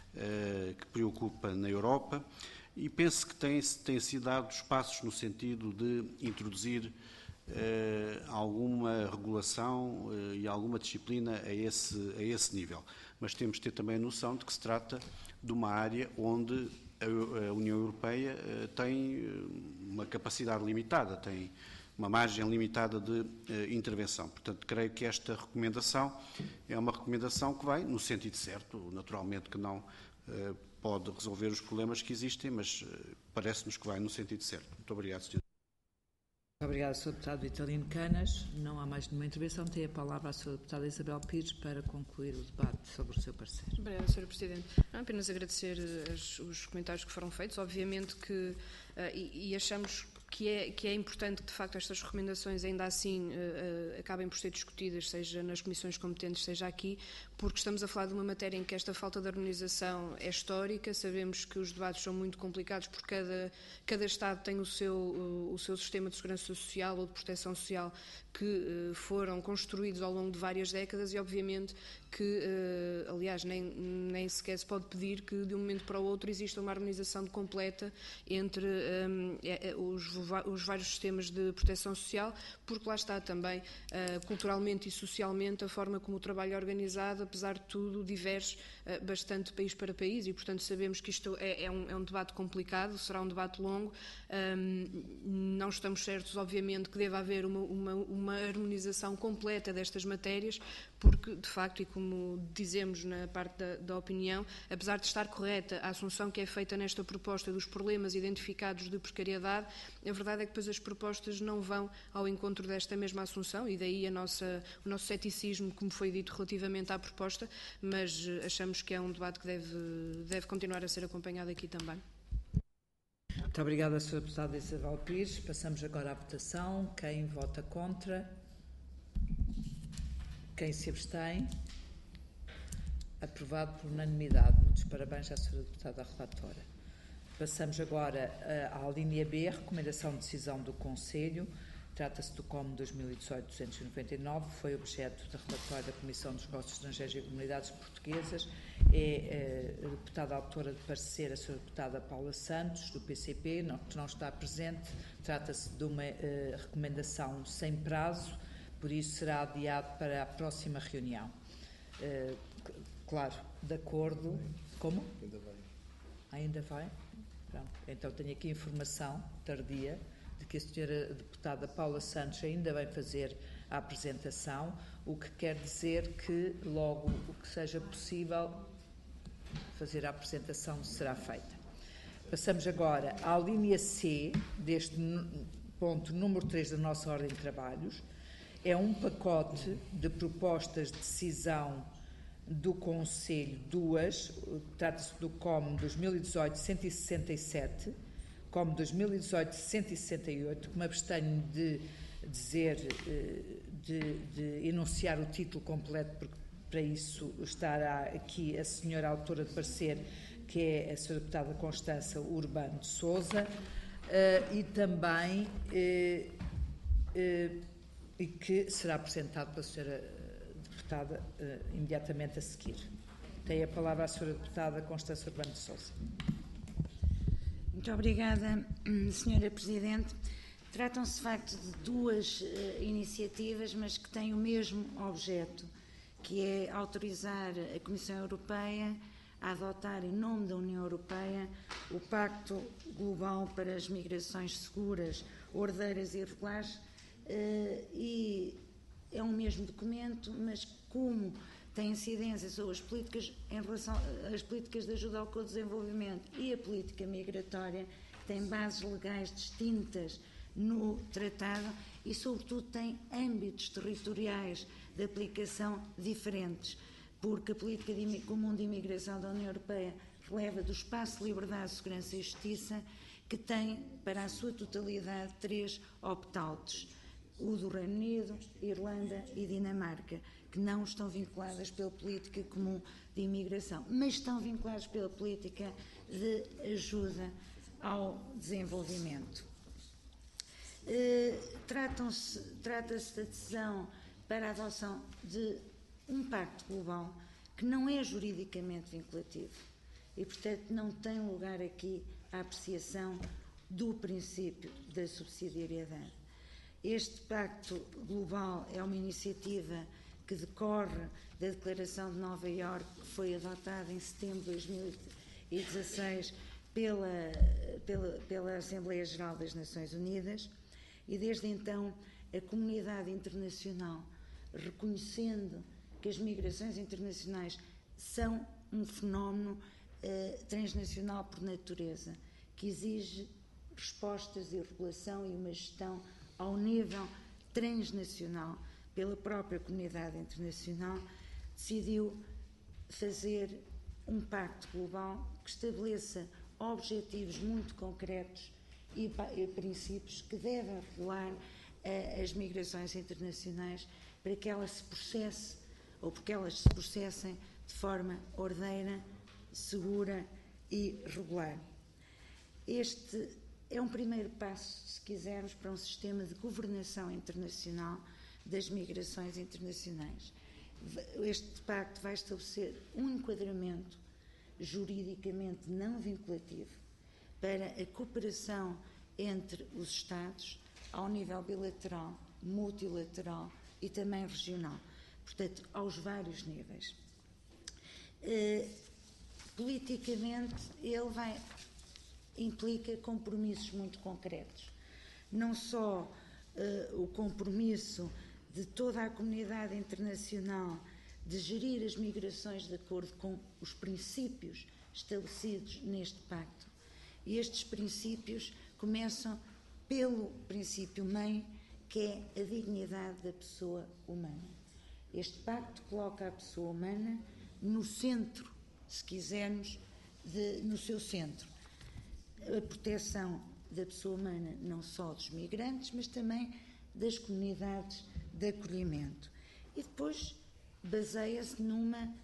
na Europa, e penso que têm sido dados passos no sentido de introduzir alguma regulação e alguma disciplina a esse nível. Mas temos de ter também a noção de que se trata de uma área onde a União Europeia tem uma capacidade limitada, tem uma margem limitada de intervenção. Portanto, creio que esta recomendação é uma recomendação que vai no sentido certo, naturalmente que não pode resolver os problemas que existem, mas parece-nos que vai no sentido certo. Muito obrigado, Sr. Obrigada, Sr. Deputado Vitalino Canas. Não há mais nenhuma intervenção. Tem a palavra a Sra. Deputada Isabel Pires para concluir o debate sobre o seu parecer. Obrigada, Sr. Presidente. Não, apenas agradecer os comentários que foram feitos. Obviamente que, e achamos que é importante que, de facto, estas recomendações ainda assim acabem por ser discutidas, seja nas comissões competentes, seja aqui, porque estamos a falar de uma matéria em que esta falta de harmonização é histórica. Sabemos que os debates são muito complicados porque cada Estado tem o seu sistema de segurança social ou de proteção social que foram construídos ao longo de várias décadas e, obviamente, que, aliás, nem sequer se pode pedir que de um momento para o outro exista uma harmonização completa entre os vários sistemas de proteção social, porque lá está também, culturalmente e socialmente, a forma como o trabalho é organizado, apesar de tudo, diverge bastante de país para país e, portanto, sabemos que isto é um debate complicado, será um debate longo. Não estamos certos, obviamente, que deva haver uma harmonização completa destas matérias, porque, de facto, e como dizemos na parte da opinião, apesar de estar correta a assunção que é feita nesta proposta dos problemas identificados de precariedade, a verdade é que depois as propostas não vão ao encontro desta mesma assunção e daí o nosso ceticismo, como foi dito relativamente à proposta, mas achamos que é um debate que deve continuar a ser acompanhado aqui também. Muito obrigada, Sra. Deputada Isabel Pires. Passamos agora à votação. Quem vota contra? Quem se abstém? Aprovado por unanimidade. Muitos parabéns à Sra. Deputada relatora. Passamos agora à linha B, recomendação de decisão do Conselho. Trata-se do COM 2018-299, foi objeto de relatório da Comissão dos Negócios Estrangeiros e Comunidades Portuguesas. É a deputada autora de parecer, a Sra. Deputada Paula Santos, do PCP, que não está presente. Trata-se de uma recomendação sem prazo, por isso será adiado para a próxima reunião. Claro, de acordo... Como? Ainda vai? Pronto. Então tenho aqui informação tardia de que a Sra. Deputada Paula Santos ainda vai fazer a apresentação, o que quer dizer que logo o que seja possível fazer a apresentação será feita. Passamos agora à linha C, deste ponto número 3 da nossa ordem de trabalhos. É um pacote de propostas de decisão do Conselho, trata-se do COM 2018-167, COM 2018-168, que me abstenho de dizer, de enunciar o título completo, porque para isso estará aqui a senhora autora de parecer, que é a Sra. Deputada Constança Urbano de Sousa, e também e que será apresentado pela senhora deputada imediatamente a seguir. Tem a palavra a senhora deputada Constança Urbano de Sousa. Muito obrigada, senhora Presidente. Tratam-se de facto de duas iniciativas, mas que têm o mesmo objeto, que é autorizar a Comissão Europeia a adotar, em nome da União Europeia, o Pacto Global para as Migrações Seguras, Ordeiras e Regulares, e é um mesmo documento, mas como tem incidência sobre as políticas em relação às políticas de ajuda ao co-desenvolvimento e a política migratória, tem bases legais distintas no tratado e, sobretudo, tem âmbitos territoriais de aplicação diferentes, porque a política comum de imigração da União Europeia releva do espaço de liberdade, segurança e justiça, que tem, para a sua totalidade, 3 opt-outs: o do Reino Unido, Irlanda e Dinamarca, que não estão vinculadas pela política comum de imigração, mas estão vinculadas pela política de ajuda ao desenvolvimento. Trata-se da decisão para a adoção de um pacto global que não é juridicamente vinculativo e, portanto, não tem lugar aqui a apreciação do princípio da subsidiariedade. Este pacto global é uma iniciativa que decorre da Declaração de Nova Iorque, que foi adotada em setembro de 2016 pela Assembleia Geral das Nações Unidas, e desde então a comunidade internacional, reconhecendo que as migrações internacionais são um fenómeno transnacional por natureza, que exige respostas e regulação e uma gestão ao nível transnacional pela própria comunidade internacional, decidiu fazer um pacto global que estabeleça objetivos muito concretos e princípios que devem regular as migrações internacionais para que elas se processem ou porque elas se processem de forma ordeira, segura e regular. Este é um primeiro passo, se quisermos, para um sistema de governação internacional das migrações internacionais. Este pacto vai estabelecer um enquadramento juridicamente não vinculativo para a cooperação entre os Estados ao nível bilateral, multilateral e também regional, portanto, aos vários níveis. Politicamente, ele implica compromissos muito concretos. Não só o compromisso de toda a comunidade internacional de gerir as migrações de acordo com os princípios estabelecidos neste pacto. E estes princípios começam pelo princípio-mãe, que é a dignidade da pessoa humana. Este pacto coloca a pessoa humana no centro, se quisermos, no seu centro. a proteção da pessoa humana, não só dos migrantes, mas também das comunidades de acolhimento. E depois baseia-se numa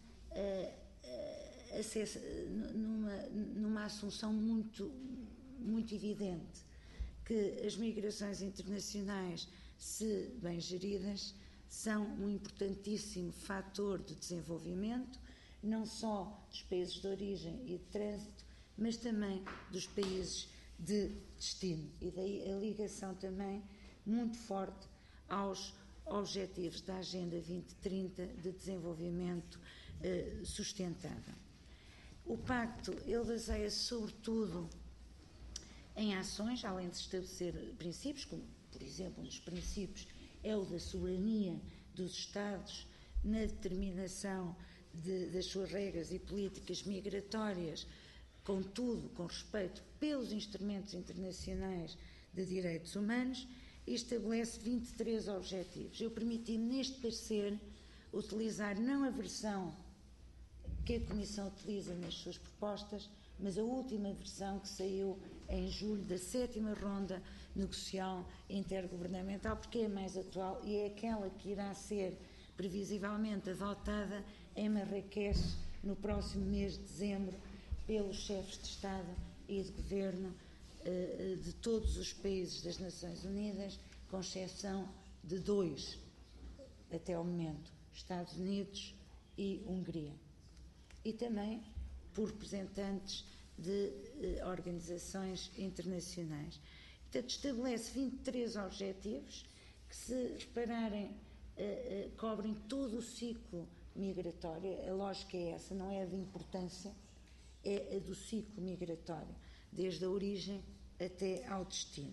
assunção muito evidente, que as migrações internacionais, se bem geridas, são um importantíssimo fator de desenvolvimento, não só dos países de origem e de trânsito, mas também dos países de destino. E daí a ligação também muito forte aos objetivos da Agenda 2030 de desenvolvimento sustentável. O Pacto, ele baseia-se sobretudo em ações, além de estabelecer princípios, como, por exemplo, um dos princípios é o da soberania dos Estados na determinação das suas regras e políticas migratórias, contudo, com respeito pelos instrumentos internacionais de direitos humanos, e estabelece 23 objetivos. Eu permiti-me, neste parecer, utilizar não a versão que a Comissão utiliza nas suas propostas, mas a última versão que saiu em julho da 7ª ronda negocial intergovernamental, porque é a mais atual e é aquela que irá ser previsivelmente adotada em Marrakech no próximo mês de dezembro pelos chefes de Estado e de Governo de todos os países das Nações Unidas, com exceção de 2, até ao momento, Estados Unidos e Hungria. E também por representantes de organizações internacionais. Portanto, estabelece 23 objetivos que, se repararem, cobrem todo o ciclo migratório. A lógica é essa, não é a de importância, é a do ciclo migratório, desde a origem até ao destino.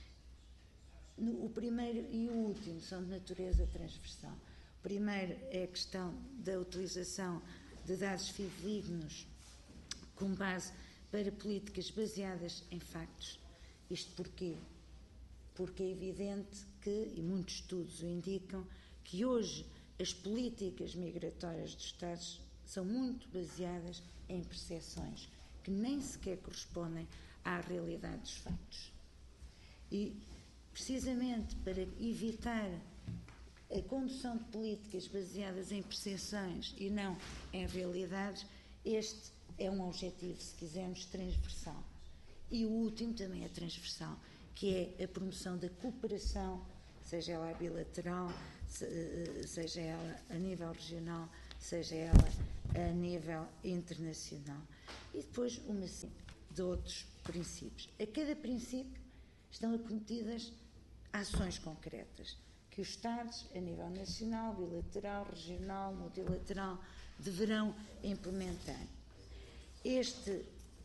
O primeiro e o último são de natureza transversal. O primeiro é a questão da utilização de dados fidedignos com base para políticas baseadas em factos. Isto porquê? Porque é evidente que, e muitos estudos o indicam, que hoje as políticas migratórias dos Estados são muito baseadas em percepções que nem sequer correspondem à realidade dos factos. E, precisamente para evitar a condução de políticas baseadas em percepções e não em realidades, este é um objetivo, se quisermos, transversal. E o último também é transversal, que é a promoção da cooperação, seja ela bilateral, seja ela a nível regional, seja ela a nível internacional. E depois uma série de outros princípios. A cada princípio estão acometidas ações concretas que os Estados, a nível nacional, bilateral, regional, multilateral, deverão implementar. Este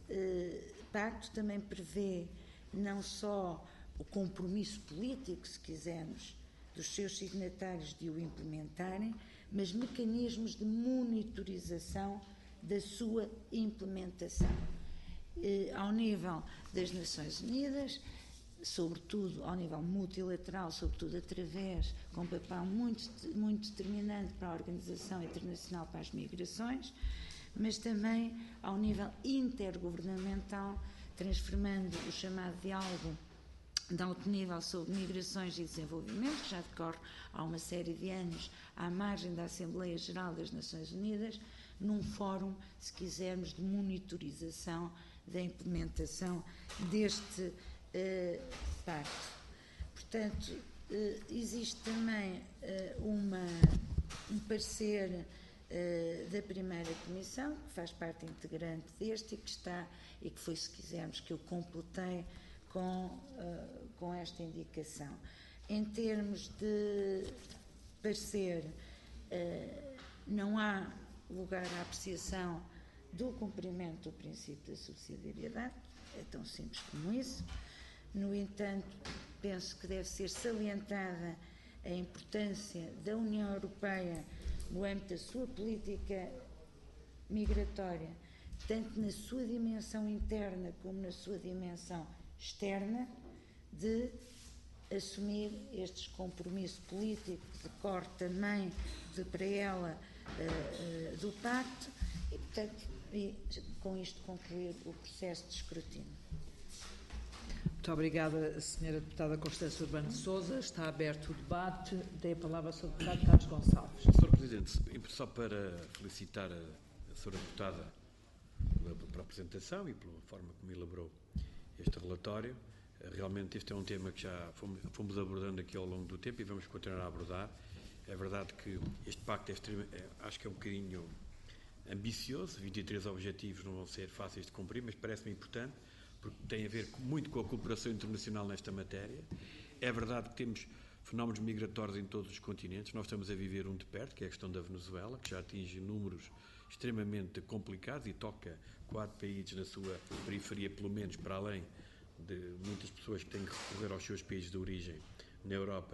pacto também prevê não só o compromisso político, se quisermos, dos seus signatários de o implementarem, mas mecanismos de monitorização da sua implementação. Ao nível das Nações Unidas, sobretudo ao nível multilateral, sobretudo através, com um papel muito determinante para a Organização Internacional para as Migrações, mas também ao nível intergovernamental, transformando o chamado diálogo de alto nível sobre migrações e desenvolvimento, que já decorre há uma série de anos à margem da Assembleia Geral das Nações Unidas, num fórum, se quisermos, de monitorização da implementação deste pacto. Portanto, existe também um parecer da primeira comissão, que faz parte integrante deste e que foi, se quisermos, que eu completei com esta indicação. Em termos de parecer, não há lugar à apreciação do cumprimento do princípio da subsidiariedade, é tão simples como isso. No entanto, penso que deve ser salientada a importância da União Europeia no âmbito da sua política migratória, tanto na sua dimensão interna como na sua dimensão externa, de assumir estes compromissos políticos que decorre também para ela do pacto e, portanto, com isto concluir o processo de escrutínio. Muito obrigada, Sra. Deputada Constância Urbano de Sousa. Está aberto o debate. Dei a palavra ao Sr. Deputado Carlos Gonçalves. Sr. Presidente, só para felicitar a Sra. Deputada pela apresentação e pela forma como elaborou este relatório. Realmente este é um tema que já fomos abordando aqui ao longo do tempo e vamos continuar a abordar. É verdade que este pacto acho que é um bocadinho ambicioso, 23 objetivos não vão ser fáceis de cumprir, mas parece-me importante, porque tem a ver muito com a cooperação internacional nesta matéria. É verdade que temos fenómenos migratórios em todos os continentes. Nós estamos a viver um de perto, que é a questão da Venezuela, que já atinge números extremamente complicados e toca 4 países na sua periferia, pelo menos para além de muitas pessoas que têm que recorrer aos seus países de origem na Europa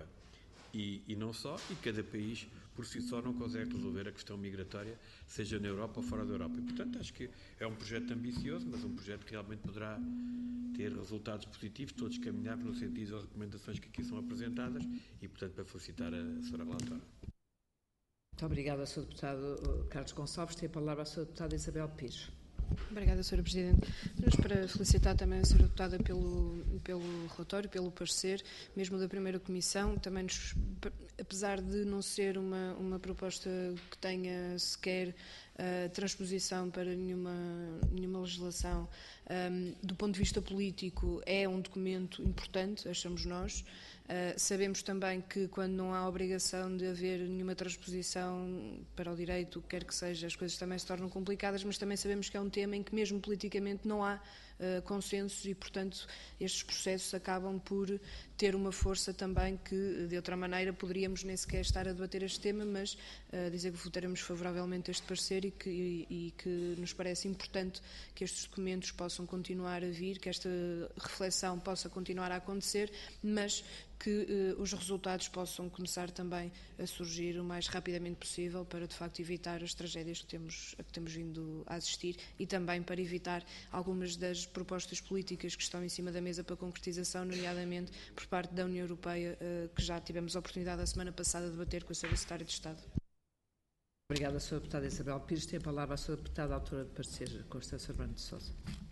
e não só, e cada país por si só não consegue resolver a questão migratória, seja na Europa ou fora da Europa. E, portanto, acho que é um projeto ambicioso, mas um projeto que realmente poderá ter resultados positivos, todos caminhados no sentido das recomendações que aqui são apresentadas e, portanto, para felicitar a Sra. Relatora. Muito obrigada, Sr. Deputado Carlos Gonçalves. Tem a palavra a Sra. Deputada Isabel Pires. Obrigada, Sra. Presidente. Mas para felicitar também a Sra. Deputada pelo relatório, pelo parecer, mesmo da primeira comissão, também apesar de não ser uma proposta que tenha sequer transposição para nenhuma legislação, do ponto de vista político é um documento importante, achamos nós. Sabemos também que quando não há obrigação de haver nenhuma transposição para o direito, quer que seja, as coisas também se tornam complicadas, mas também sabemos que é um tema em que mesmo politicamente não há consensos e, portanto, estes processos acabam por ter uma força também que, de outra maneira, poderíamos nem sequer estar a debater este tema, mas dizer que votaremos favoravelmente este parecer e que nos parece importante que estes documentos possam continuar a vir, que esta reflexão possa continuar a acontecer, mas que os resultados possam começar também a surgir o mais rapidamente possível para, de facto, evitar as tragédias a que temos vindo a assistir e também para evitar algumas das propostas políticas que estão em cima da mesa para concretização, nomeadamente por parte da União Europeia, que já tivemos a oportunidade a semana passada de debater com a Sra. Secretária de Estado. Obrigada, Sra. Deputada Isabel Pires. Tem a palavra a Sra. Deputada autora de parecer, Constância Urbano de Sousa.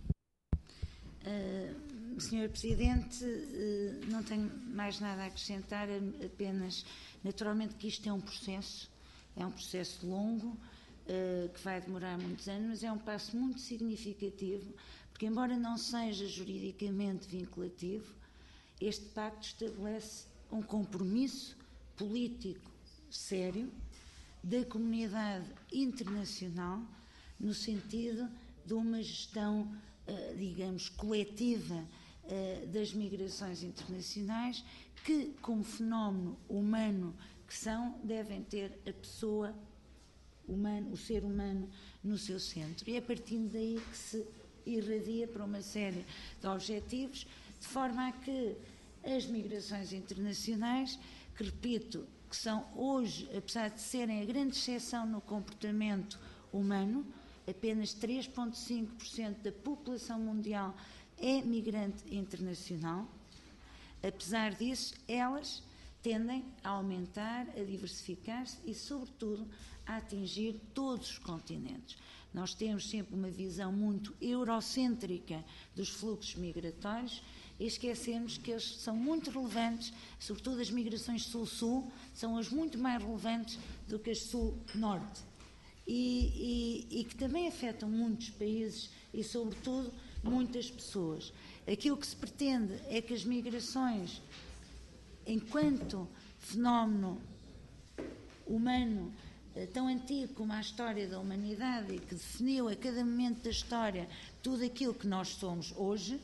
Sr. Presidente, não tenho mais nada a acrescentar, apenas, naturalmente, que isto é um processo longo, que vai demorar muitos anos, mas é um passo muito significativo, porque, embora não seja juridicamente vinculativo, este pacto estabelece um compromisso político sério da comunidade internacional no sentido de uma gestão, digamos, coletiva das migrações internacionais que, como fenómeno humano que são, devem ter a pessoa humana, o ser humano no seu centro. E é partindo daí que se irradia para uma série de objetivos, de forma a que as migrações internacionais, que repito, que são hoje, apesar de serem a grande exceção no comportamento humano, apenas 3,5% da população mundial é migrante internacional. Apesar disso, elas tendem a aumentar, a diversificar-se e, sobretudo, a atingir todos os continentes. Nós temos sempre uma visão muito eurocêntrica dos fluxos migratórios e esquecemos que eles são muito relevantes, sobretudo as migrações sul-sul, são as muito mais relevantes do que as sul-norte. E que também afetam muitos países e, sobretudo, muitas pessoas. Aquilo que se pretende é que as migrações, enquanto fenómeno humano tão antigo como a história da humanidade e que definiu a cada momento da história tudo aquilo que nós somos hoje,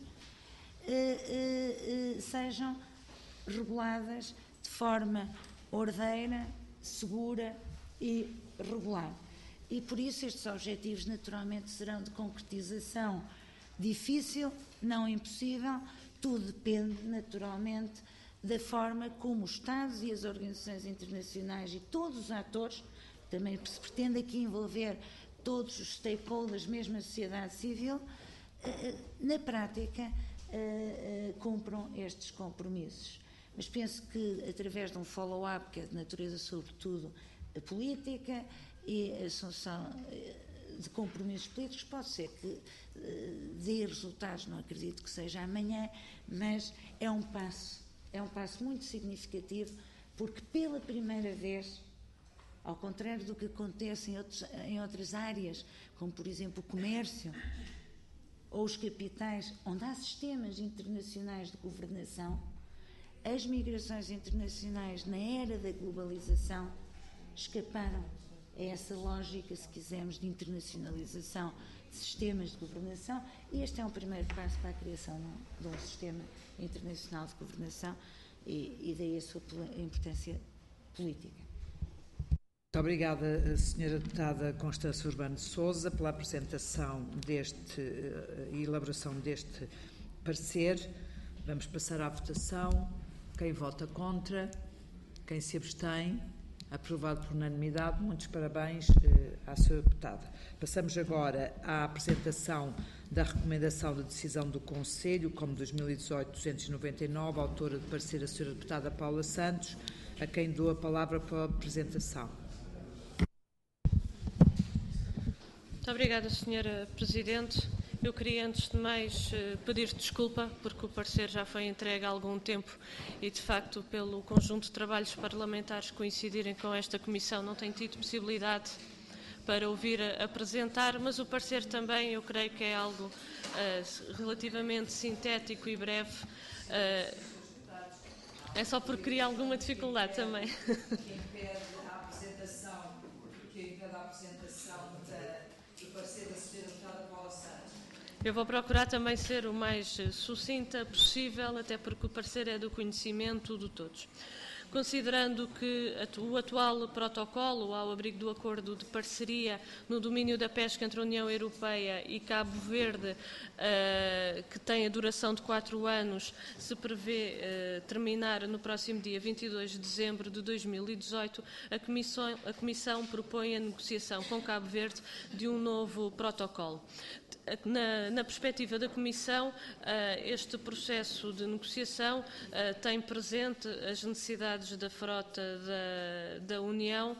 sejam reguladas de forma ordeira, segura e regular. E por isso estes objetivos naturalmente serão de concretização difícil, não impossível, tudo depende naturalmente da forma como os Estados e as organizações internacionais e todos os atores, também se pretende aqui envolver todos os stakeholders, mesmo a sociedade civil, na prática cumpram estes compromissos. Mas penso que através de um follow-up, que é de natureza sobretudo política, e a assunção de compromissos políticos. Pode ser que dê resultados, não acredito que seja amanhã, mas é um passo muito significativo, porque pela primeira vez, ao contrário do que acontece em outras áreas, como por exemplo o comércio ou os capitais, onde há sistemas internacionais de governação, as migrações internacionais na era da globalização escaparam a essa lógica, se quisermos, de internacionalização de sistemas de governação, e este é um primeiro passo para a criação de um sistema internacional de governação e daí a sua importância política. Muito obrigada, Sra. Deputada Constância Urbano de Sousa, pela apresentação e elaboração deste parecer. Vamos passar à votação. Quem vota contra? Quem se abstém? Aprovado por unanimidade. Muitos parabéns à Sra. Deputada. Passamos agora à apresentação da recomendação de decisão do Conselho, como 2018-299, autora de parecer a Sra. Deputada Paula Santos, a quem dou a palavra para a apresentação. Muito obrigada, Sra. Presidente. Eu queria, antes de mais, pedir desculpa, porque o parecer já foi entregue há algum tempo e, de facto, pelo conjunto de trabalhos parlamentares coincidirem com esta Comissão, não tenho tido possibilidade para ouvir apresentar, mas o parecer também, eu creio que é algo relativamente sintético e breve. É só porque cria alguma dificuldade também. Que impede a apresentação do parecer da Sra. Deputada Paula Santos. Eu vou procurar também ser o mais sucinta possível, até porque o parecer é do conhecimento de todos. Considerando que o atual protocolo, ao abrigo do acordo de parceria no domínio da pesca entre a União Europeia e Cabo Verde, que tem a duração de 4 anos, se prevê terminar no próximo dia 22 de dezembro de 2018, a Comissão propõe a negociação com Cabo Verde de um novo protocolo. Na perspectiva da Comissão, este processo de negociação tem presente as necessidades da frota da União.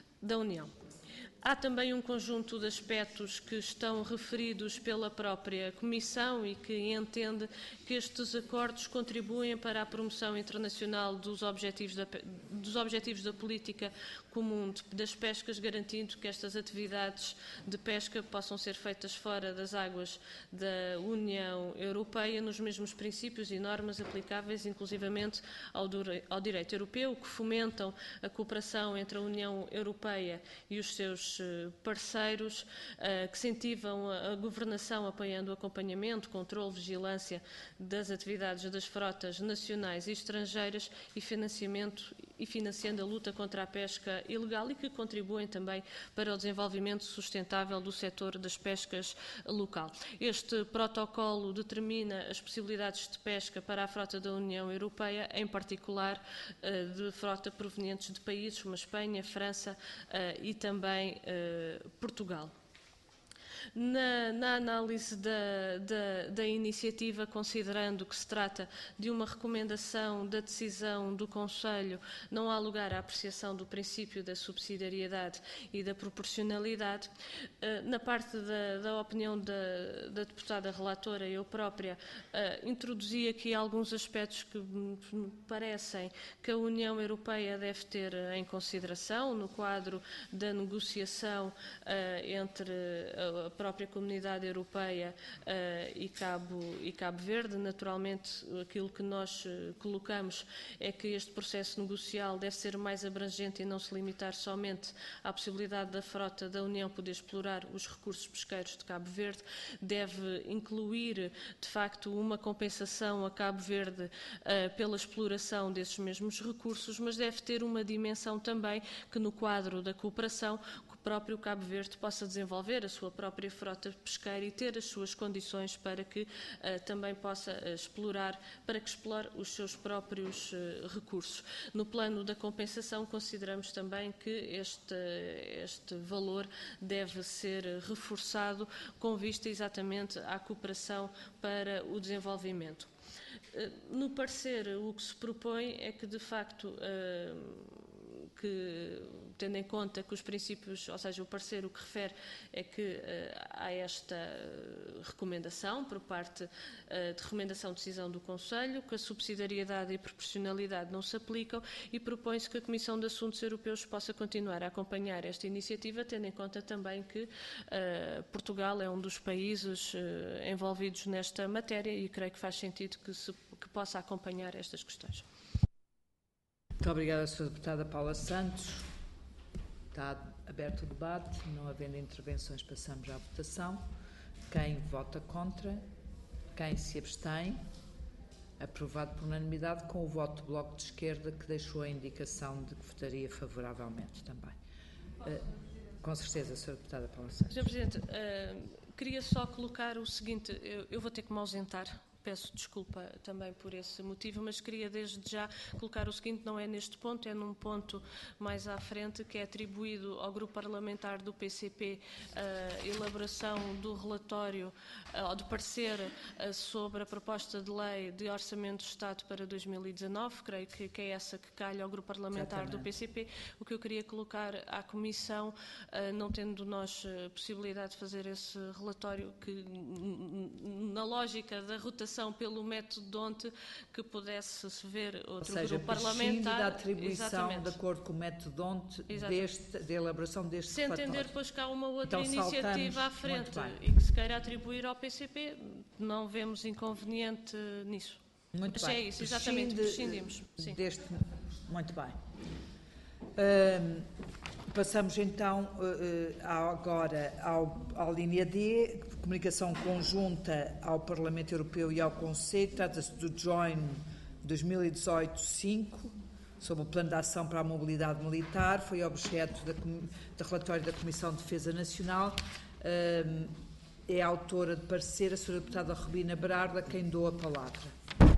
Há também um conjunto de aspectos que estão referidos pela própria Comissão e que entende que estes acordos contribuem para a promoção internacional dos objetivos da política comum das pescas, garantindo que estas atividades de pesca possam ser feitas fora das águas da União Europeia, nos mesmos princípios e normas aplicáveis, inclusivamente ao direito europeu, que fomentam a cooperação entre a União Europeia e os seus parceiros, que incentivam a governação apoiando o acompanhamento, controle, vigilância das atividades das frotas nacionais e estrangeiras e financiando a luta contra a pesca ilegal e que contribuem também para o desenvolvimento sustentável do setor das pescas local. Este protocolo determina as possibilidades de pesca para a frota da União Europeia, em particular de frota provenientes de países como a Espanha, França e também Portugal. Na análise da iniciativa, considerando que se trata de uma recomendação da decisão do Conselho, não há lugar à apreciação do princípio da subsidiariedade e da proporcionalidade. Na parte da opinião da deputada relatora, eu própria introduzi aqui alguns aspectos que me parecem que a União Europeia deve ter em consideração no quadro da negociação entre a própria Comunidade Europeia e Cabo Verde. Naturalmente, aquilo que nós colocamos é que este processo negocial deve ser mais abrangente e não se limitar somente à possibilidade da frota da União poder explorar os recursos pesqueiros de Cabo Verde, deve incluir, de facto, uma compensação a Cabo Verde pela exploração desses mesmos recursos, mas deve ter uma dimensão também que, no quadro da cooperação, o próprio Cabo Verde possa desenvolver a sua própria frota pesqueira e ter as suas condições para que também possa explorar, para que explore os seus próprios recursos. No plano da compensação, consideramos também que este valor deve ser reforçado com vista exatamente à cooperação para o desenvolvimento. No parecer, o que se propõe é que, de facto, que, tendo em conta que os princípios, ou seja, o parecer o que refere é que há esta recomendação por parte de recomendação de decisão do Conselho, que a subsidiariedade e proporcionalidade não se aplicam e propõe-se que a Comissão de Assuntos Europeus possa continuar a acompanhar esta iniciativa, tendo em conta também que Portugal é um dos países envolvidos nesta matéria e creio que faz sentido que possa acompanhar estas questões. Muito obrigada, Sra. Deputada Paula Santos. Está aberto o debate. Não havendo intervenções, passamos à votação. Quem vota contra? Quem se abstém? Aprovado por unanimidade, com o voto do Bloco de Esquerda, que deixou a indicação de que votaria favoravelmente também. Com certeza, Sra. Deputada Paula Santos. Sr. Presidente, queria só colocar o seguinte, eu vou ter que me ausentar. Peço desculpa também por esse motivo, mas queria desde já colocar o seguinte, não é neste ponto, é num ponto mais à frente, que é atribuído ao Grupo Parlamentar do PCP a elaboração do relatório, ou do parecer sobre a proposta de lei de Orçamento do Estado para 2019, creio que é essa que calha ao Grupo Parlamentar do PCP. O que eu queria colocar à Comissão, não tendo nós possibilidade de fazer esse relatório, que na lógica da rotação pelo método de ontem, que pudesse-se ver outro grupo parlamentar. Da atribuição, de acordo com o método de ontem, da elaboração deste relatório. Se entender depois que há uma outra então, iniciativa à frente e que se queira atribuir ao PCP, não vemos inconveniente nisso. Muito bem. É isso, exatamente, prescindimos. Muito bem. Passamos então agora à linha D, comunicação conjunta ao Parlamento Europeu e ao Conselho. Trata-se do JOIN 2018-5, sobre o Plano de Ação para a Mobilidade Militar. Foi objeto do relatório da Comissão de Defesa Nacional. É a autora de parecer a Sra. Deputada Rubina Berardo, a quem dou a palavra.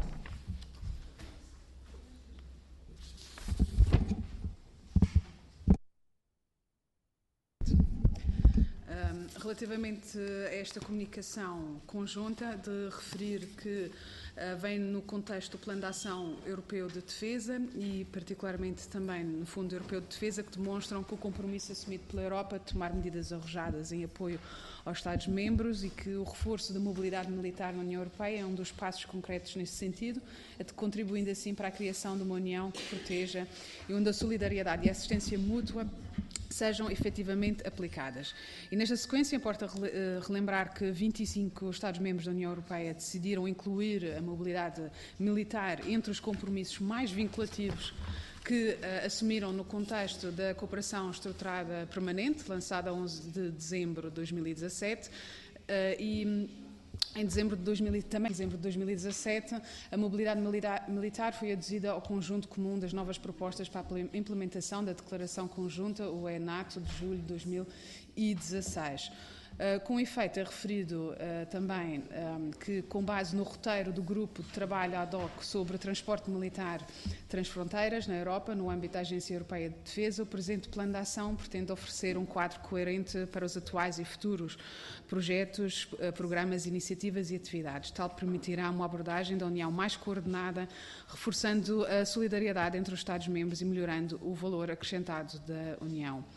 Relativamente a esta comunicação conjunta, de referir que vem no contexto do Plano de Ação Europeu de Defesa e particularmente também no Fundo Europeu de Defesa, que demonstram que o compromisso assumido pela Europa de tomar medidas arrojadas em apoio aos Estados-membros e que o reforço da mobilidade militar na União Europeia é um dos passos concretos nesse sentido, contribuindo assim para a criação de uma União que proteja e onde a solidariedade e a assistência mútua sejam efetivamente aplicadas. E nesta sequência importa relembrar que 25 Estados-membros da União Europeia decidiram incluir a mobilidade militar entre os compromissos mais vinculativos que assumiram no contexto da cooperação estruturada permanente, lançada a 11 de dezembro de 2017, e em dezembro de 2017, a mobilidade militar foi aduzida ao conjunto comum das novas propostas para a implementação da Declaração Conjunta, o ENATO, de julho de 2016. Com efeito, é referido também que, com base no roteiro do Grupo de Trabalho ad hoc sobre transporte militar transfronteiras na Europa, no âmbito da Agência Europeia de Defesa, o presente plano de ação pretende oferecer um quadro coerente para os atuais e futuros projetos, programas, iniciativas e atividades. Tal permitirá uma abordagem da União mais coordenada, reforçando a solidariedade entre os Estados-membros e melhorando o valor acrescentado da União.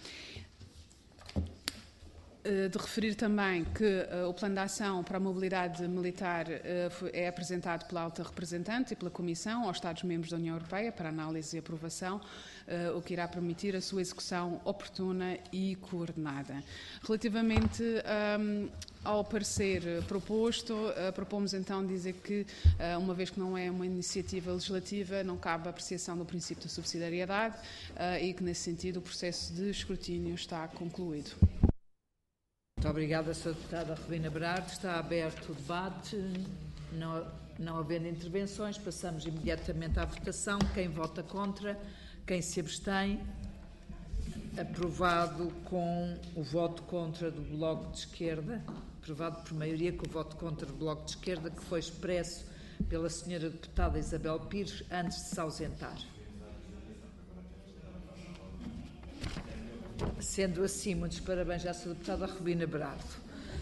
De referir também que o Plano de Ação para a Mobilidade Militar é apresentado pela Alta Representante e pela Comissão aos Estados-membros da União Europeia para análise e aprovação, o que irá permitir a sua execução oportuna e coordenada. Relativamente ao parecer proposto, propomos então dizer que, uma vez que não é uma iniciativa legislativa, não cabe a apreciação do princípio da subsidiariedade e que, nesse sentido, o processo de escrutínio está concluído. Muito obrigada, Sra. Deputada Rubina Berardo. Está aberto o debate. Não havendo intervenções, passamos imediatamente à votação. Quem vota contra? Quem se abstém? Aprovado com o voto contra do Bloco de Esquerda. Aprovado por maioria com o voto contra do Bloco de Esquerda, que foi expresso pela Sra. Deputada Isabel Pires antes de se ausentar. Sendo assim, muitos parabéns à Sra. Deputada Rubina Berardo.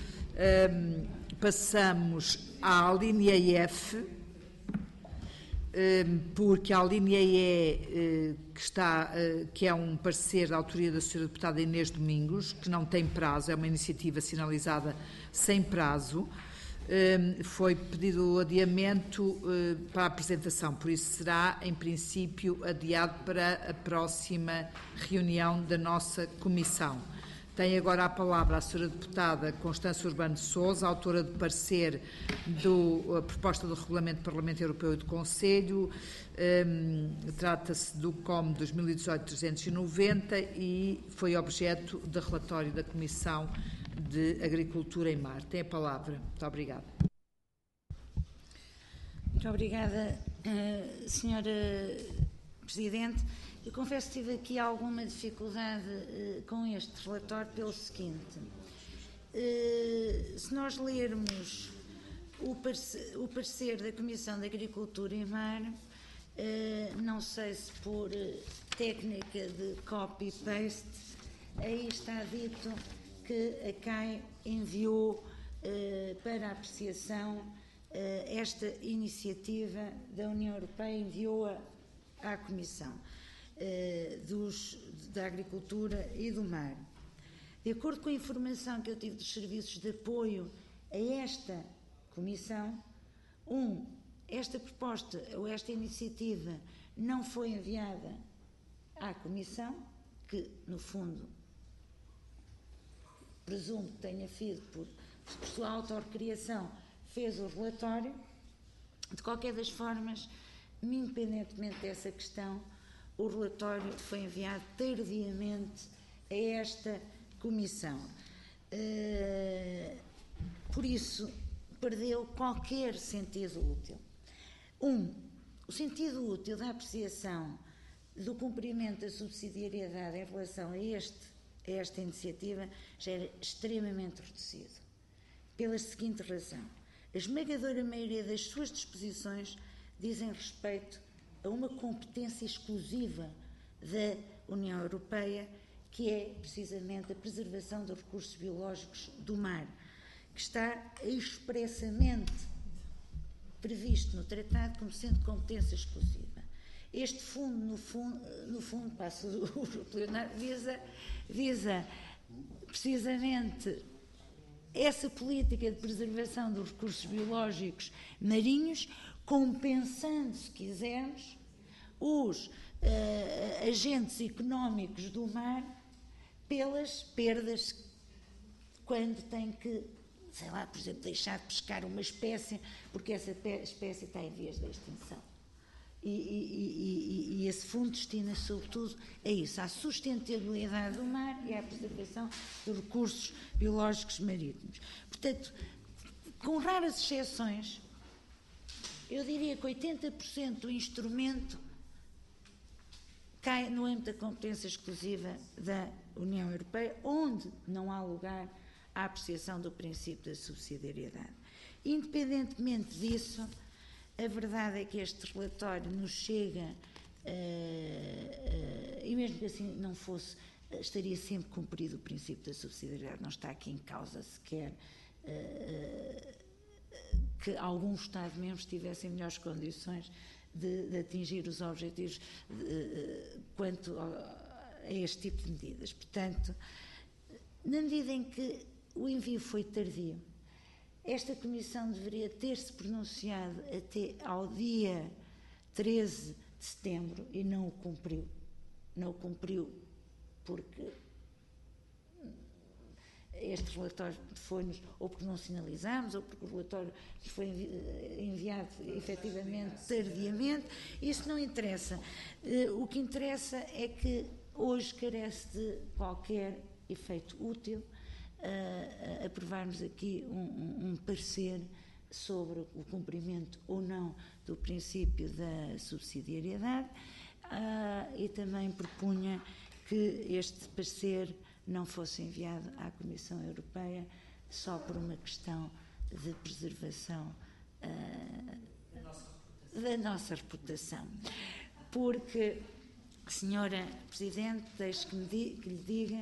Passamos à linha F, porque a linha E, que é um parecer da autoria da Sra. Deputada Inês Domingos, que não tem prazo, é uma iniciativa sinalizada sem prazo, foi pedido o adiamento para a apresentação, por isso será, em princípio, adiado para a próxima reunião da nossa comissão. Tem agora a palavra a Sra. Deputada Constância Urbano de Sousa, autora do parecer da proposta do Regulamento do Parlamento Europeu e do Conselho. Trata-se do COM 2018-390 e foi objeto de relatório da Comissão de Agricultura e Mar. Tem a palavra. Muito obrigada. Muito obrigada, Sra. Presidente. Eu confesso que tive aqui alguma dificuldade com este relatório pelo seguinte. Se nós lermos o parecer da Comissão de Agricultura e Mar, não sei se por técnica de copy-paste, aí está dito que a CAI enviou para apreciação esta iniciativa da União Europeia, enviou-a à Comissão da Agricultura e do Mar. De acordo com a informação que eu tive dos serviços de apoio a esta Comissão, esta proposta ou esta iniciativa não foi enviada à Comissão, que, no fundo, presumo que tenha sido por sua autorrecriação, fez o relatório. De qualquer das formas, independentemente dessa questão, o relatório foi enviado tardiamente a esta Comissão. Por isso, perdeu qualquer sentido útil. O sentido útil da apreciação do cumprimento da subsidiariedade em relação a esta iniciativa já era extremamente reduzido. Pela seguinte razão: a esmagadora maioria das suas disposições dizem respeito a uma competência exclusiva da União Europeia, que é precisamente a preservação dos recursos biológicos do mar, que está expressamente previsto no Tratado como sendo competência exclusiva. Este fundo, no fundo, passo o plenário, visa precisamente essa política de preservação dos recursos biológicos marinhos, compensando, se quisermos, os agentes económicos do mar pelas perdas quando tem que, sei lá, por exemplo, deixar de pescar uma espécie porque essa espécie está em vias de extinção. E esse fundo destina-se sobretudo a isso, à sustentabilidade do mar e à preservação dos recursos biológicos marítimos. Portanto, com raras exceções, eu diria que 80% do instrumento cai no âmbito da competência exclusiva da União Europeia, onde não há lugar à apreciação do princípio da subsidiariedade. Independentemente disso, a verdade é que este relatório nos chega, e mesmo que assim não fosse, estaria sempre cumprido o princípio da subsidiariedade. Não está aqui em causa sequer que alguns Estados-membros tivessem melhores condições de atingir os objetivos quanto a este tipo de medidas. Portanto, na medida em que o envio foi tardio, esta Comissão deveria ter-se pronunciado até ao dia 13 de setembro e não o cumpriu. Não o cumpriu porque este relatório foi-nos, ou porque não sinalizámos, ou porque o relatório nos foi enviado efetivamente tardiamente. Isso não interessa. O que interessa é que hoje carece de qualquer efeito útil aprovarmos aqui um parecer sobre o cumprimento ou não do princípio da subsidiariedade, e também propunha que este parecer não fosse enviado à Comissão Europeia só por uma questão de preservação da nossa reputação. Porque, Senhora Presidente, deixe que lhe diga,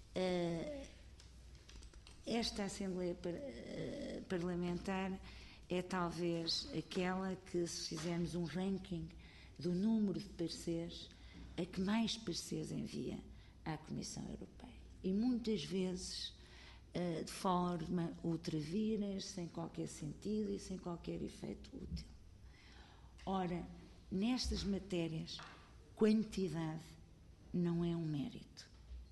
esta Assembleia Parlamentar é talvez aquela que, se fizermos um ranking do número de pareceres, a que mais pareceres envia à Comissão Europeia. E muitas vezes de forma ultraviras, sem qualquer sentido e sem qualquer efeito útil. Ora, nestas matérias, quantidade não é um mérito.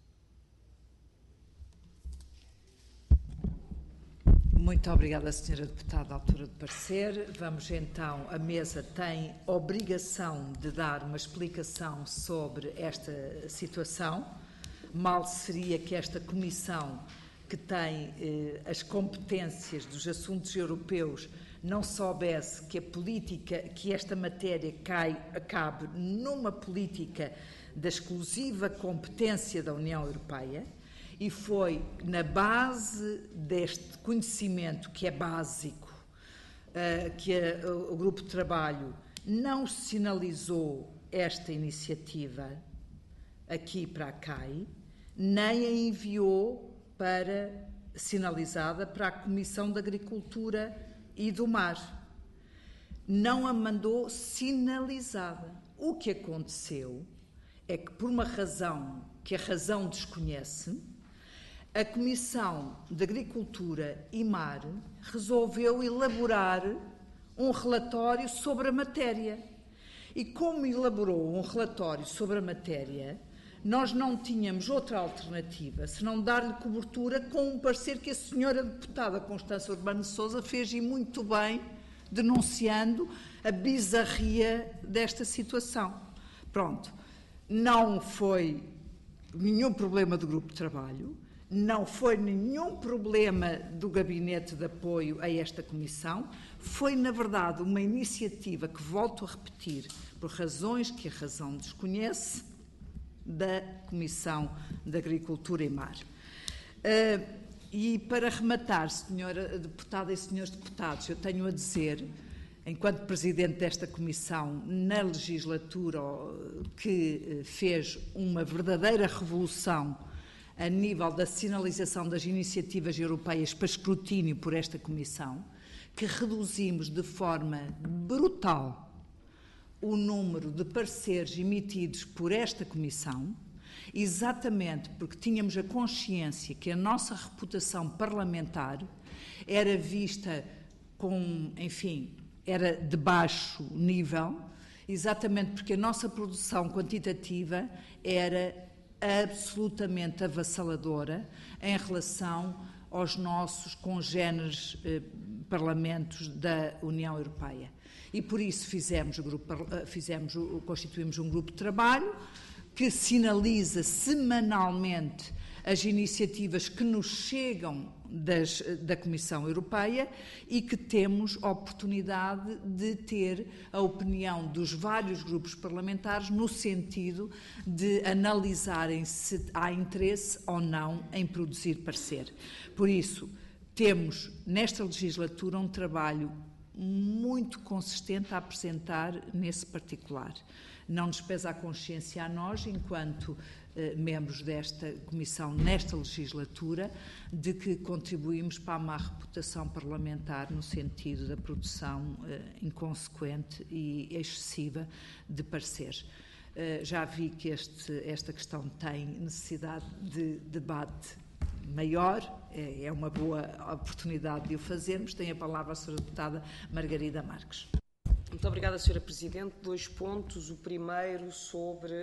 Muito obrigada, Sra. Deputada, à altura de parecer. Vamos então, a mesa tem obrigação de dar uma explicação sobre esta situação. Mal seria que esta comissão, que tem as competências dos assuntos europeus, não soubesse que a política, que esta matéria cabe numa política da exclusiva competência da União Europeia, e foi na base deste conhecimento, que é básico, que o grupo de trabalho não sinalizou esta iniciativa aqui para a CAI, nem a enviou sinalizada para a Comissão de Agricultura e do Mar. Não a mandou sinalizada. O que aconteceu é que, por uma razão que a razão desconhece, a Comissão de Agricultura e Mar resolveu elaborar um relatório sobre a matéria. E como elaborou um relatório sobre a matéria, nós não tínhamos outra alternativa senão dar-lhe cobertura com um parecer que a senhora deputada Constância Urbano de Sousa fez, e muito bem, denunciando a bizarria desta situação. Pronto, não foi nenhum problema do grupo de trabalho, não foi nenhum problema do gabinete de apoio a esta comissão, foi, na verdade, uma iniciativa que, volto a repetir, por razões que a razão desconhece, da Comissão de Agricultura e Mar. E para rematar, senhora deputada e senhores deputados, eu tenho a dizer, enquanto presidente desta comissão, na legislatura que fez uma verdadeira revolução a nível da sinalização das iniciativas europeias para escrutínio por esta comissão, que reduzimos de forma brutal o número de pareceres emitidos por esta comissão, exatamente porque tínhamos a consciência que a nossa reputação parlamentar era vista com, enfim, era de baixo nível, exatamente porque a nossa produção quantitativa era absolutamente avassaladora em relação aos nossos congêneres parlamentos da União Europeia. E por isso constituímos um grupo de trabalho que sinaliza semanalmente as iniciativas que nos chegam da Comissão Europeia e que temos a oportunidade de ter a opinião dos vários grupos parlamentares no sentido de analisarem se há interesse ou não em produzir parecer. Por isso, temos nesta legislatura um trabalho muito consistente a apresentar nesse particular. Não nos pesa a consciência a nós, enquanto membros desta Comissão, nesta legislatura, de que contribuímos para a má reputação parlamentar no sentido da produção inconsequente e excessiva de pareceres. Já vi que esta questão tem necessidade de debate maior, é uma boa oportunidade de o fazermos. Tem a palavra a Sra. Deputada Margarida Marques. Muito obrigada, Sra. Presidente. 2 pontos. O primeiro sobre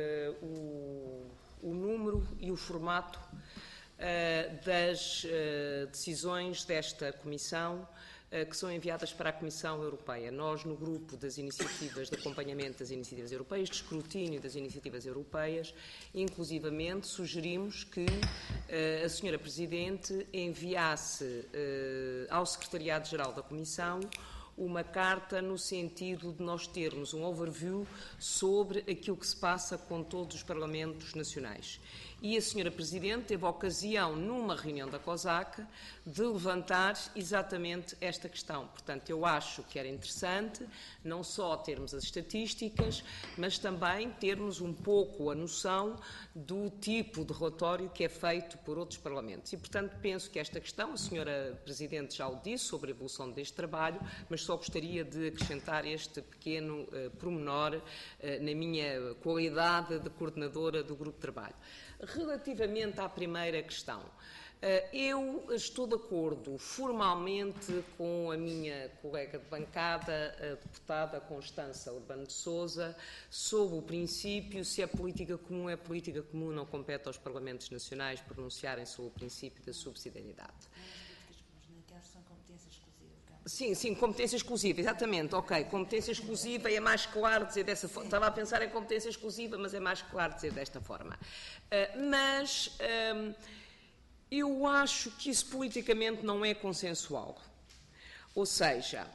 o número e o formato das decisões desta Comissão que são enviadas para a Comissão Europeia. Nós, no grupo das iniciativas de acompanhamento das iniciativas europeias, de escrutínio das iniciativas europeias, inclusivamente sugerimos que a Sra. Presidente enviasse ao Secretariado-Geral da Comissão uma carta no sentido de nós termos um overview sobre aquilo que se passa com todos os Parlamentos nacionais. E a Sra. Presidente teve a ocasião, numa reunião da COSAC, de levantar exatamente esta questão. Portanto, eu acho que era interessante não só termos as estatísticas, mas também termos um pouco a noção do tipo de relatório que é feito por outros parlamentos. E, portanto, penso que esta questão, a Sra. Presidente já o disse sobre a evolução deste trabalho, mas só gostaria de acrescentar este pequeno pormenor na minha qualidade de coordenadora do grupo de trabalho. Relativamente à primeira questão, eu estou de acordo formalmente com a minha colega de bancada, a deputada Constança Urbano de Sousa, sobre o princípio, se é política comum, não compete aos Parlamentos Nacionais pronunciarem sobre o princípio da subsidiariedade. Sim, competência exclusiva, exatamente, ok, competência exclusiva é mais claro dizer dessa forma, estava a pensar em competência exclusiva, mas é mais claro dizer desta forma. Eu acho que isso politicamente não é consensual. Ou seja,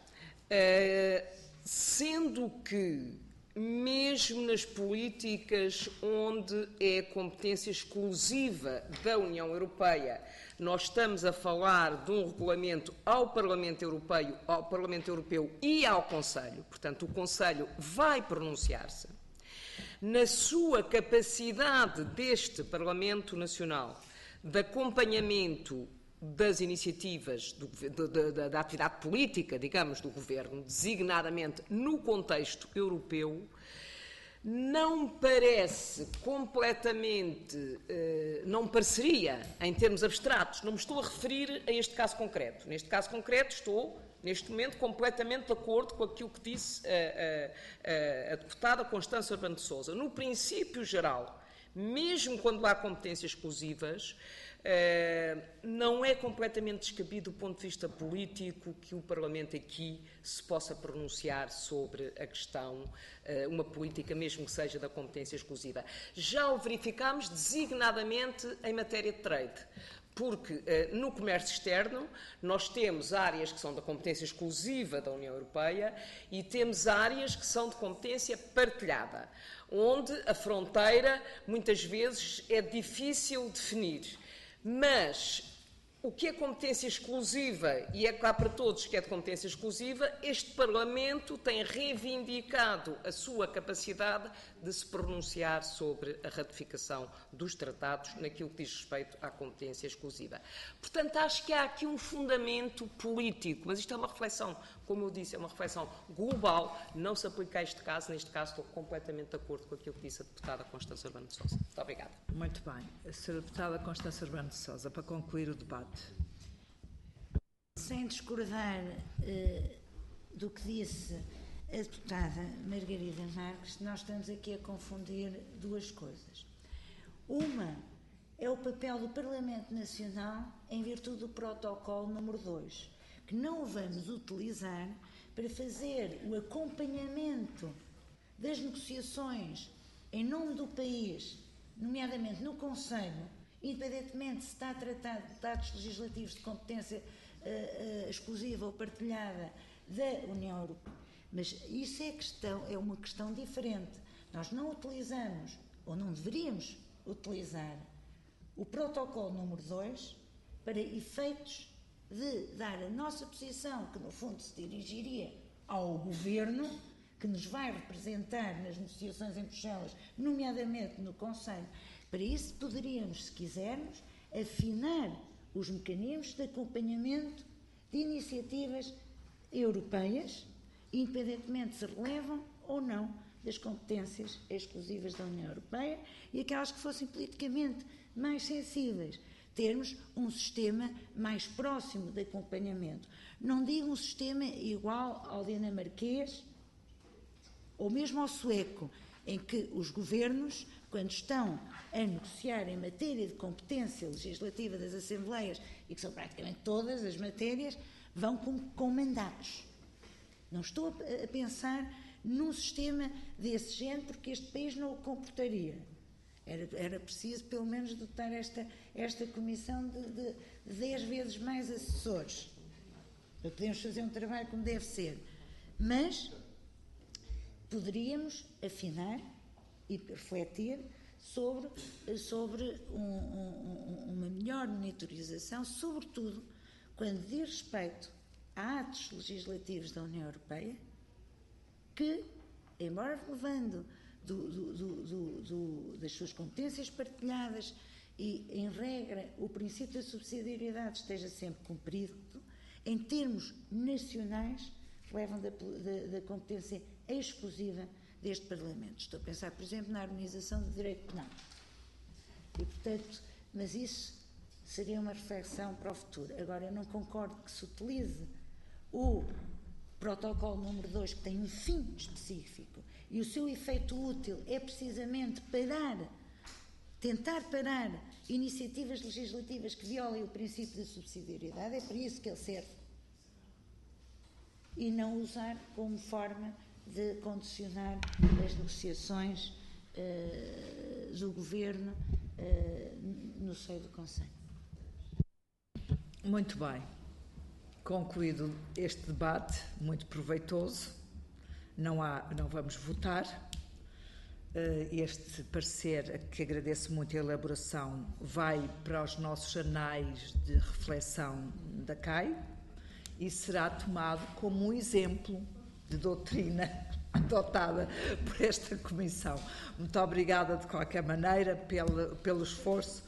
sendo que, mesmo nas políticas onde é competência exclusiva da União Europeia, nós estamos a falar de um regulamento ao Parlamento Europeu e ao Conselho, portanto, o Conselho vai pronunciar-se. Na sua capacidade deste Parlamento Nacional de acompanhamento das iniciativas da atividade política, digamos, do Governo, designadamente no contexto europeu, não parece completamente, não pareceria, em termos abstratos, não me estou a referir a este caso concreto. Neste caso concreto estou, neste momento, completamente de acordo com aquilo que disse a deputada Constança Urbano de Sousa. No princípio geral, mesmo quando há competências exclusivas, não é completamente descabido do ponto de vista político que o Parlamento aqui se possa pronunciar sobre a questão, uma política mesmo que seja da competência exclusiva. Já o verificámos designadamente em matéria de trade, porque no comércio externo nós temos áreas que são da competência exclusiva da União Europeia e temos áreas que são de competência partilhada, onde a fronteira muitas vezes é difícil definir. Mas o que é competência exclusiva, e é claro para todos que é de competência exclusiva, este Parlamento tem reivindicado a sua capacidade de se pronunciar sobre a ratificação dos tratados naquilo que diz respeito à competência exclusiva. Portanto, acho que há aqui um fundamento político, mas isto é uma reflexão, como eu disse, é uma reflexão global, não se aplica a este caso. Neste caso estou completamente de acordo com aquilo que disse a deputada Constança Urbano de Sousa. Muito obrigada. Muito bem. A Sra. Deputada Constança Urbano de Sousa, para concluir o debate. Sem discordar do que disse a deputada Margarida Marques, nós estamos aqui a confundir duas coisas. Uma é o papel do Parlamento Nacional em virtude do protocolo número 2, que não o vamos utilizar para fazer o acompanhamento das negociações em nome do país, nomeadamente no Conselho, independentemente se está a tratar de dados legislativos de competência exclusiva ou partilhada da União Europeia. Mas isso é uma questão diferente. Nós não utilizamos, ou não deveríamos utilizar, o protocolo número 2 para efeitos de dar a nossa posição, que no fundo se dirigiria ao Governo, que nos vai representar nas negociações em Bruxelas, nomeadamente no Conselho. Para isso poderíamos, se quisermos, afinar os mecanismos de acompanhamento de iniciativas europeias, independentemente se relevam ou não das competências exclusivas da União Europeia e aquelas que fossem politicamente mais sensíveis. Termos um sistema mais próximo de acompanhamento. Não digo um sistema igual ao dinamarquês ou mesmo ao sueco, em que os governos, quando estão a negociar em matéria de competência legislativa das Assembleias, e que são praticamente todas as matérias, vão com mandatos. Não estou a pensar num sistema desse género, porque este país não o comportaria. Era preciso, pelo menos, dotar esta comissão de 10 vezes mais assessores, para podermos fazer um trabalho como deve ser. Mas poderíamos afinar e refletir sobre uma melhor monitorização, sobretudo quando diz respeito a atos legislativos da União Europeia que, embora levando das suas competências partilhadas e, em regra, o princípio da subsidiariedade esteja sempre cumprido, em termos nacionais, levam da competência exclusiva deste Parlamento. Estou a pensar, por exemplo, na harmonização do direito penal. E, portanto, mas isso seria uma reflexão para o futuro. Agora, eu não concordo que se utilize o protocolo número 2, que tem um fim específico, e o seu efeito útil é precisamente tentar parar iniciativas legislativas que violem o princípio da subsidiariedade, é para isso que ele serve, e não usar como forma de condicionar as negociações do Governo no seio do Conselho. Muito bem. Concluído este debate, muito proveitoso, não vamos votar. Este parecer, a que agradeço muito a elaboração, vai para os nossos anais de reflexão da CAI e será tomado como um exemplo de doutrina adotada por esta Comissão. Muito obrigada, de qualquer maneira, pelo esforço.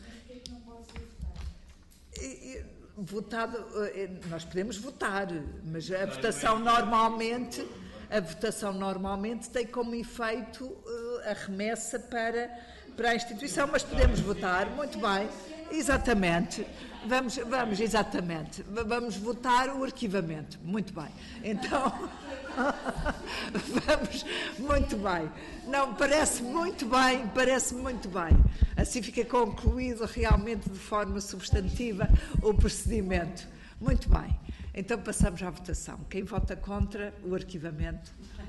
Votado, nós podemos votar, mas a votação normalmente tem como efeito a remessa para a instituição, mas podemos votar, muito bem, exatamente, vamos votar o arquivamento, muito bem, então, vamos, muito bem, não, parece-me muito bem, assim fica concluído realmente de forma substantiva o procedimento, muito bem. Então passamos à votação. Quem vota contra o arquivamento?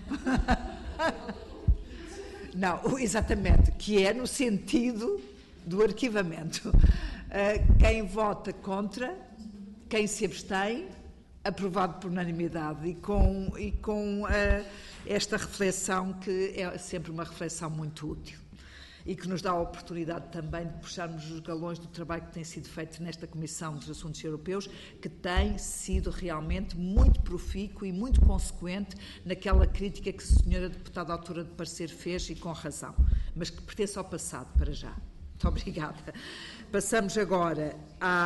Não, exatamente, que é no sentido do arquivamento. Quem vota contra, quem se abstém, aprovado por unanimidade e com esta reflexão que é sempre uma reflexão muito útil e que nos dá a oportunidade também de puxarmos os galões do trabalho que tem sido feito nesta Comissão dos Assuntos Europeus, que tem sido realmente muito profícuo e muito consequente naquela crítica que a senhora deputada autora de parecer fez, e com razão, mas que pertence ao passado para já. Muito obrigada. Passamos agora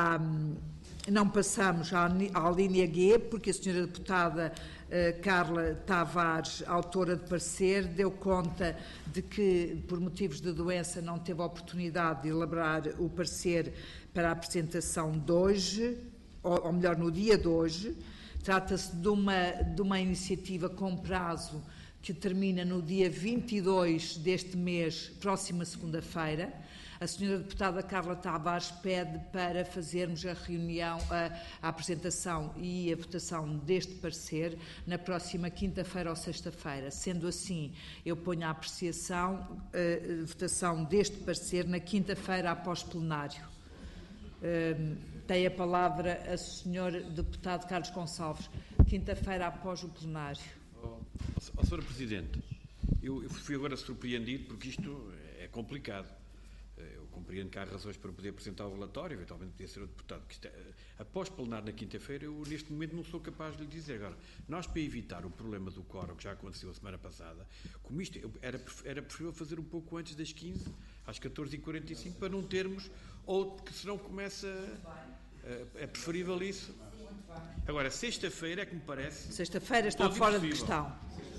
Não passamos à linha G, porque a senhora deputada Carla Tavares, autora de parecer, deu conta de que, por motivos de doença, não teve a oportunidade de elaborar o parecer para a apresentação de hoje, ou melhor, no dia de hoje. Trata-se de uma iniciativa com prazo que termina no dia 22 deste mês, próxima segunda-feira. A senhora deputada Carla Tavares pede para fazermos a reunião, a apresentação e a votação deste parecer na próxima quinta-feira ou sexta-feira. Sendo assim, eu ponho à apreciação a votação deste parecer na quinta-feira após plenário. Tem a palavra a senhora deputado Carlos Gonçalves. Quinta-feira após o plenário. Senhora Presidente, eu fui agora surpreendido porque isto é complicado. Eu compreendo que há razões para poder apresentar o relatório, eventualmente podia ser o deputado. Após plenário na quinta-feira, eu neste momento não sou capaz de lhe dizer. Agora, nós para evitar o problema do quórum, que já aconteceu a semana passada, como isto era preferível fazer um pouco antes das 15, às 14h45, para não termos, ou que senão começa... É preferível isso. Agora, sexta-feira é que me parece... Sexta-feira está fora de questão.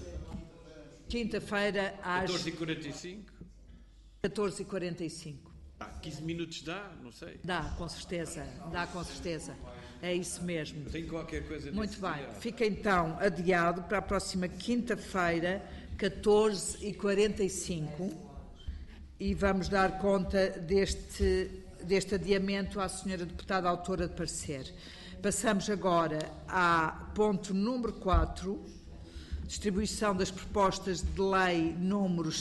Quinta-feira às... 14h45? 14h45. 15 minutos dá? Não sei. Dá, com certeza. É isso mesmo. Eu tenho qualquer coisa muito bem. Dia. Fica então adiado para a próxima quinta-feira, 14h45, e vamos dar conta deste adiamento à senhora deputada autora de parecer. Passamos agora a ponto número 4, distribuição das propostas de lei números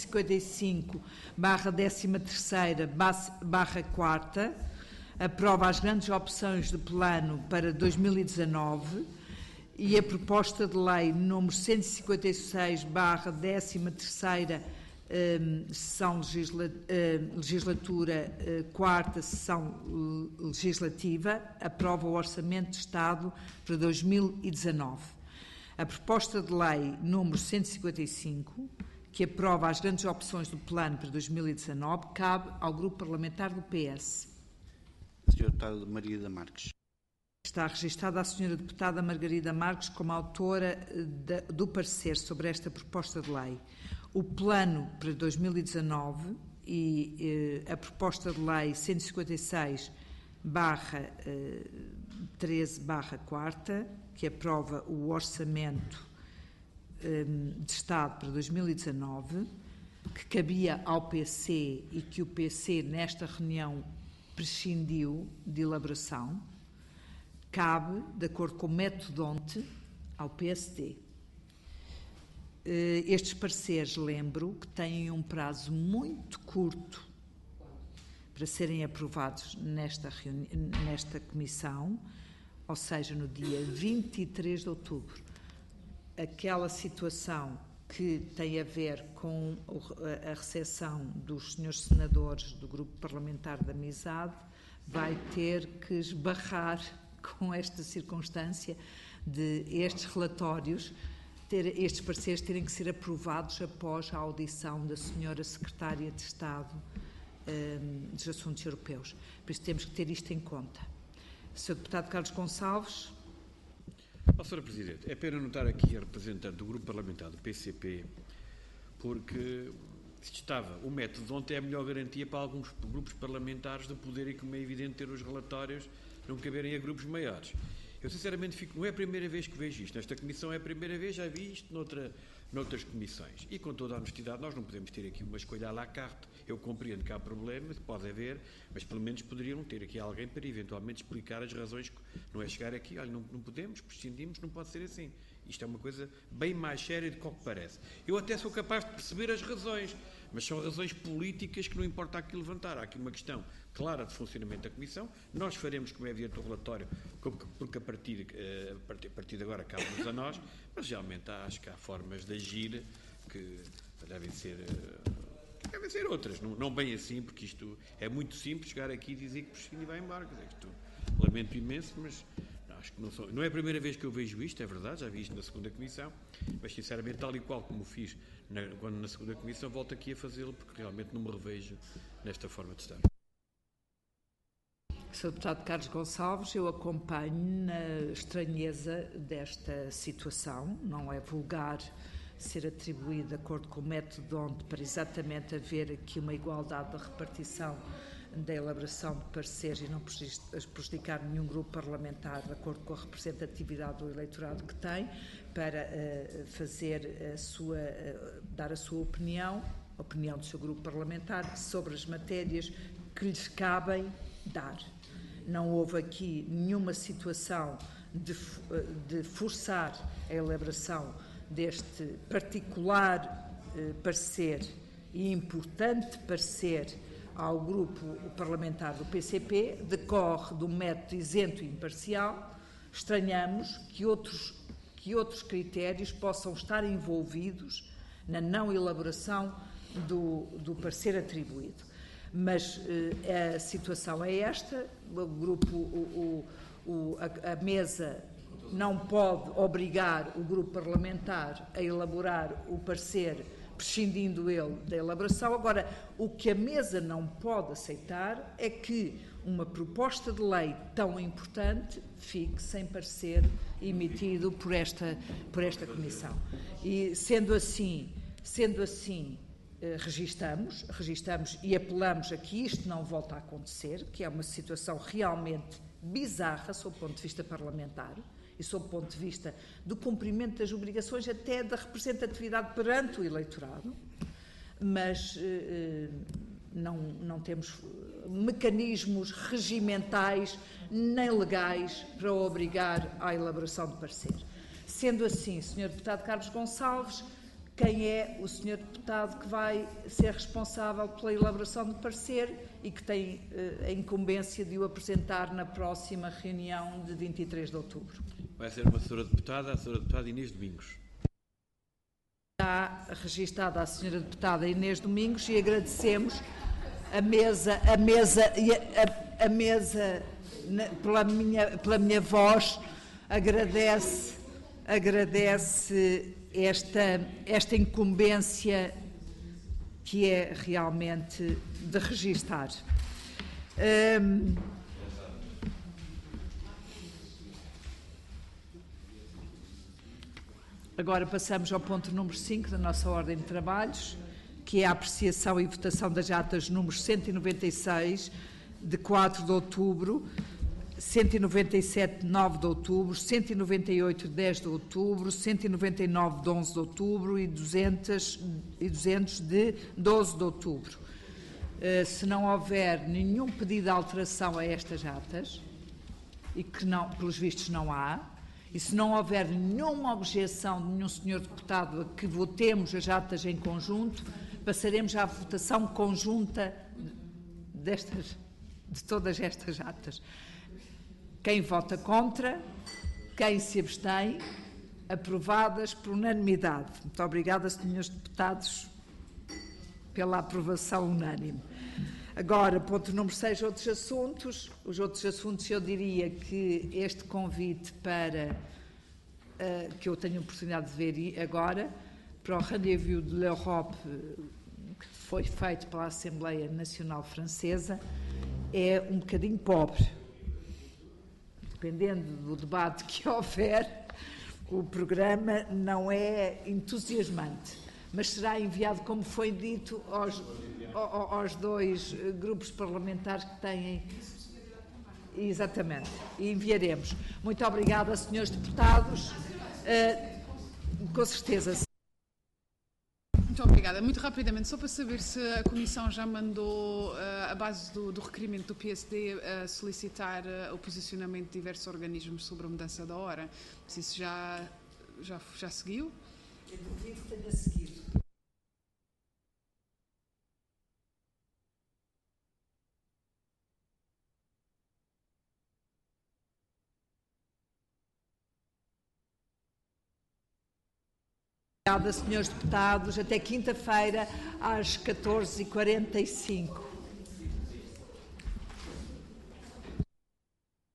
155/13/4, aprova as grandes opções de plano para 2019, e a proposta de lei número 156/13/4, sessão legislatura, quarta sessão legislativa, aprova o Orçamento de Estado para 2019. A proposta de lei número 155, que aprova as grandes opções do plano para 2019, cabe ao grupo parlamentar do PS. Sra. Deputada Margarida Marques. Está registada a Sra. Deputada Margarida Marques como autora do parecer sobre esta proposta de lei. O plano para 2019 e a proposta de lei 156/13/4, que aprova o Orçamento de Estado para 2019, que cabia ao PC e que o PC, nesta reunião, prescindiu de elaboração, cabe, de acordo com o método ONTE, ao PSD. Estes pareceres, lembro, que têm um prazo muito curto para serem aprovados nesta comissão, ou seja, no dia 23 de outubro. Aquela situação que tem a ver com a recepção dos senhores senadores do Grupo Parlamentar da Amizade vai ter que esbarrar com esta circunstância de estes relatórios, estes pareceres terem que ser aprovados após a audição da senhora Secretária de Estado dos Assuntos Europeus. Por isso temos que ter isto em conta. Sr. Deputado Carlos Gonçalves. Sra. Presidente, é pena notar aqui a representante do Grupo Parlamentar do PCP, porque estava, o método de ontem é a melhor garantia para alguns grupos parlamentares de poderem, como é evidente, ter os relatórios, não caberem a grupos maiores. Eu sinceramente fico, não é a primeira vez que vejo isto, nesta comissão é a primeira vez, já vi isto noutras comissões. E com toda a honestidade, nós não podemos ter aqui uma escolha à la carte. Eu compreendo que há problemas, pode haver, mas pelo menos poderiam ter aqui alguém para eventualmente explicar as razões. Não é chegar aqui, olha, não podemos, prescindimos, não pode ser assim. Isto é uma coisa bem mais séria do que o que parece. Eu até sou capaz de perceber as razões, mas são razões políticas que não importa aqui levantar. Há aqui uma questão clara de funcionamento da Comissão. Nós faremos, como é evidente, o relatório, porque a partir de agora cabe-nos a nós, mas realmente acho que há formas de agir que devem ser outras. Não bem assim, porque isto é muito simples chegar aqui e dizer que prescinde e vai embora. Isto, lamento imenso, mas acho que não é a primeira vez que eu vejo isto, é verdade, já vi isto na segunda comissão, mas sinceramente, tal e qual como fiz quando na segunda comissão, volto aqui a fazê-lo, porque realmente não me revejo nesta forma de estar. Sr. Deputado Carlos Gonçalves, eu acompanho na estranheza desta situação, não é vulgar ser atribuído de acordo com o método de onde para exatamente haver aqui uma igualdade da repartição da elaboração de pareceres e não prejudicar nenhum grupo parlamentar de acordo com a representatividade do eleitorado que tem, para dar a sua opinião, a opinião do seu grupo parlamentar, sobre as matérias que lhes cabem dar. Não houve aqui nenhuma situação de forçar a elaboração deste particular parecer e importante parecer ao grupo parlamentar do PCP, decorre do método isento e imparcial. Estranhamos que outros critérios possam estar envolvidos na não elaboração do parecer atribuído. Mas a situação é esta, a mesa não pode obrigar o grupo parlamentar a elaborar o parecer, prescindindo ele da elaboração. Agora, o que a mesa não pode aceitar é que uma proposta de lei tão importante fique sem parecer emitido por esta Comissão. E, sendo assim, registamos e apelamos a que isto não volte a acontecer, que é uma situação realmente bizarra sob o ponto de vista parlamentar e sob o ponto de vista do cumprimento das obrigações, até da representatividade perante o eleitorado, mas não temos mecanismos regimentais nem legais para obrigar à elaboração de parecer. Sendo assim, Sr. Deputado Carlos Gonçalves, quem é o Sr. Deputado que vai ser responsável pela elaboração de parecer e que tem a incumbência de o apresentar na próxima reunião de 23 de outubro? Vai ser uma Sra. Deputada, a Sra. Deputada Inês Domingos. está registada a senhora deputada Inês Domingos e agradecemos a mesa pela minha voz, agradece esta incumbência que é realmente de registar. Agora passamos ao ponto número 5 da nossa ordem de trabalhos, que é a apreciação e votação das atas números 196, de 4 de outubro, 197, de 9 de outubro, 198, de 10 de outubro, 199, de 11 de outubro e 200, de 12 de outubro. Se não houver nenhum pedido de alteração a estas atas, e que não, pelos vistos não há, e se não houver nenhuma objeção de nenhum senhor deputado a que votemos as atas em conjunto, passaremos à votação conjunta de todas estas atas. Quem vota contra, quem se abstém, aprovadas por unanimidade. Muito obrigada, senhores deputados, pela aprovação unânime. Agora, ponto número 6, outros assuntos. Os outros assuntos, eu diria que este convite para, que eu tenho a oportunidade de ver agora, para o Rendez-vous de l'Europe, que foi feito pela Assembleia Nacional Francesa, é um bocadinho pobre. Dependendo do debate que houver, o programa não é entusiasmante, mas será enviado, como foi dito, aos dois grupos parlamentares que têm. Exatamente, e enviaremos. Muito obrigada, senhores deputados. Com certeza. Muito obrigada. Muito rapidamente, só para saber se a Comissão já mandou, a base do requerimento do PSD, solicitar o posicionamento de diversos organismos sobre a mudança da hora. Se isso já seguiu? Eu duvido que tenha seguido. Obrigada, senhores deputados. Até quinta-feira, às 14h45.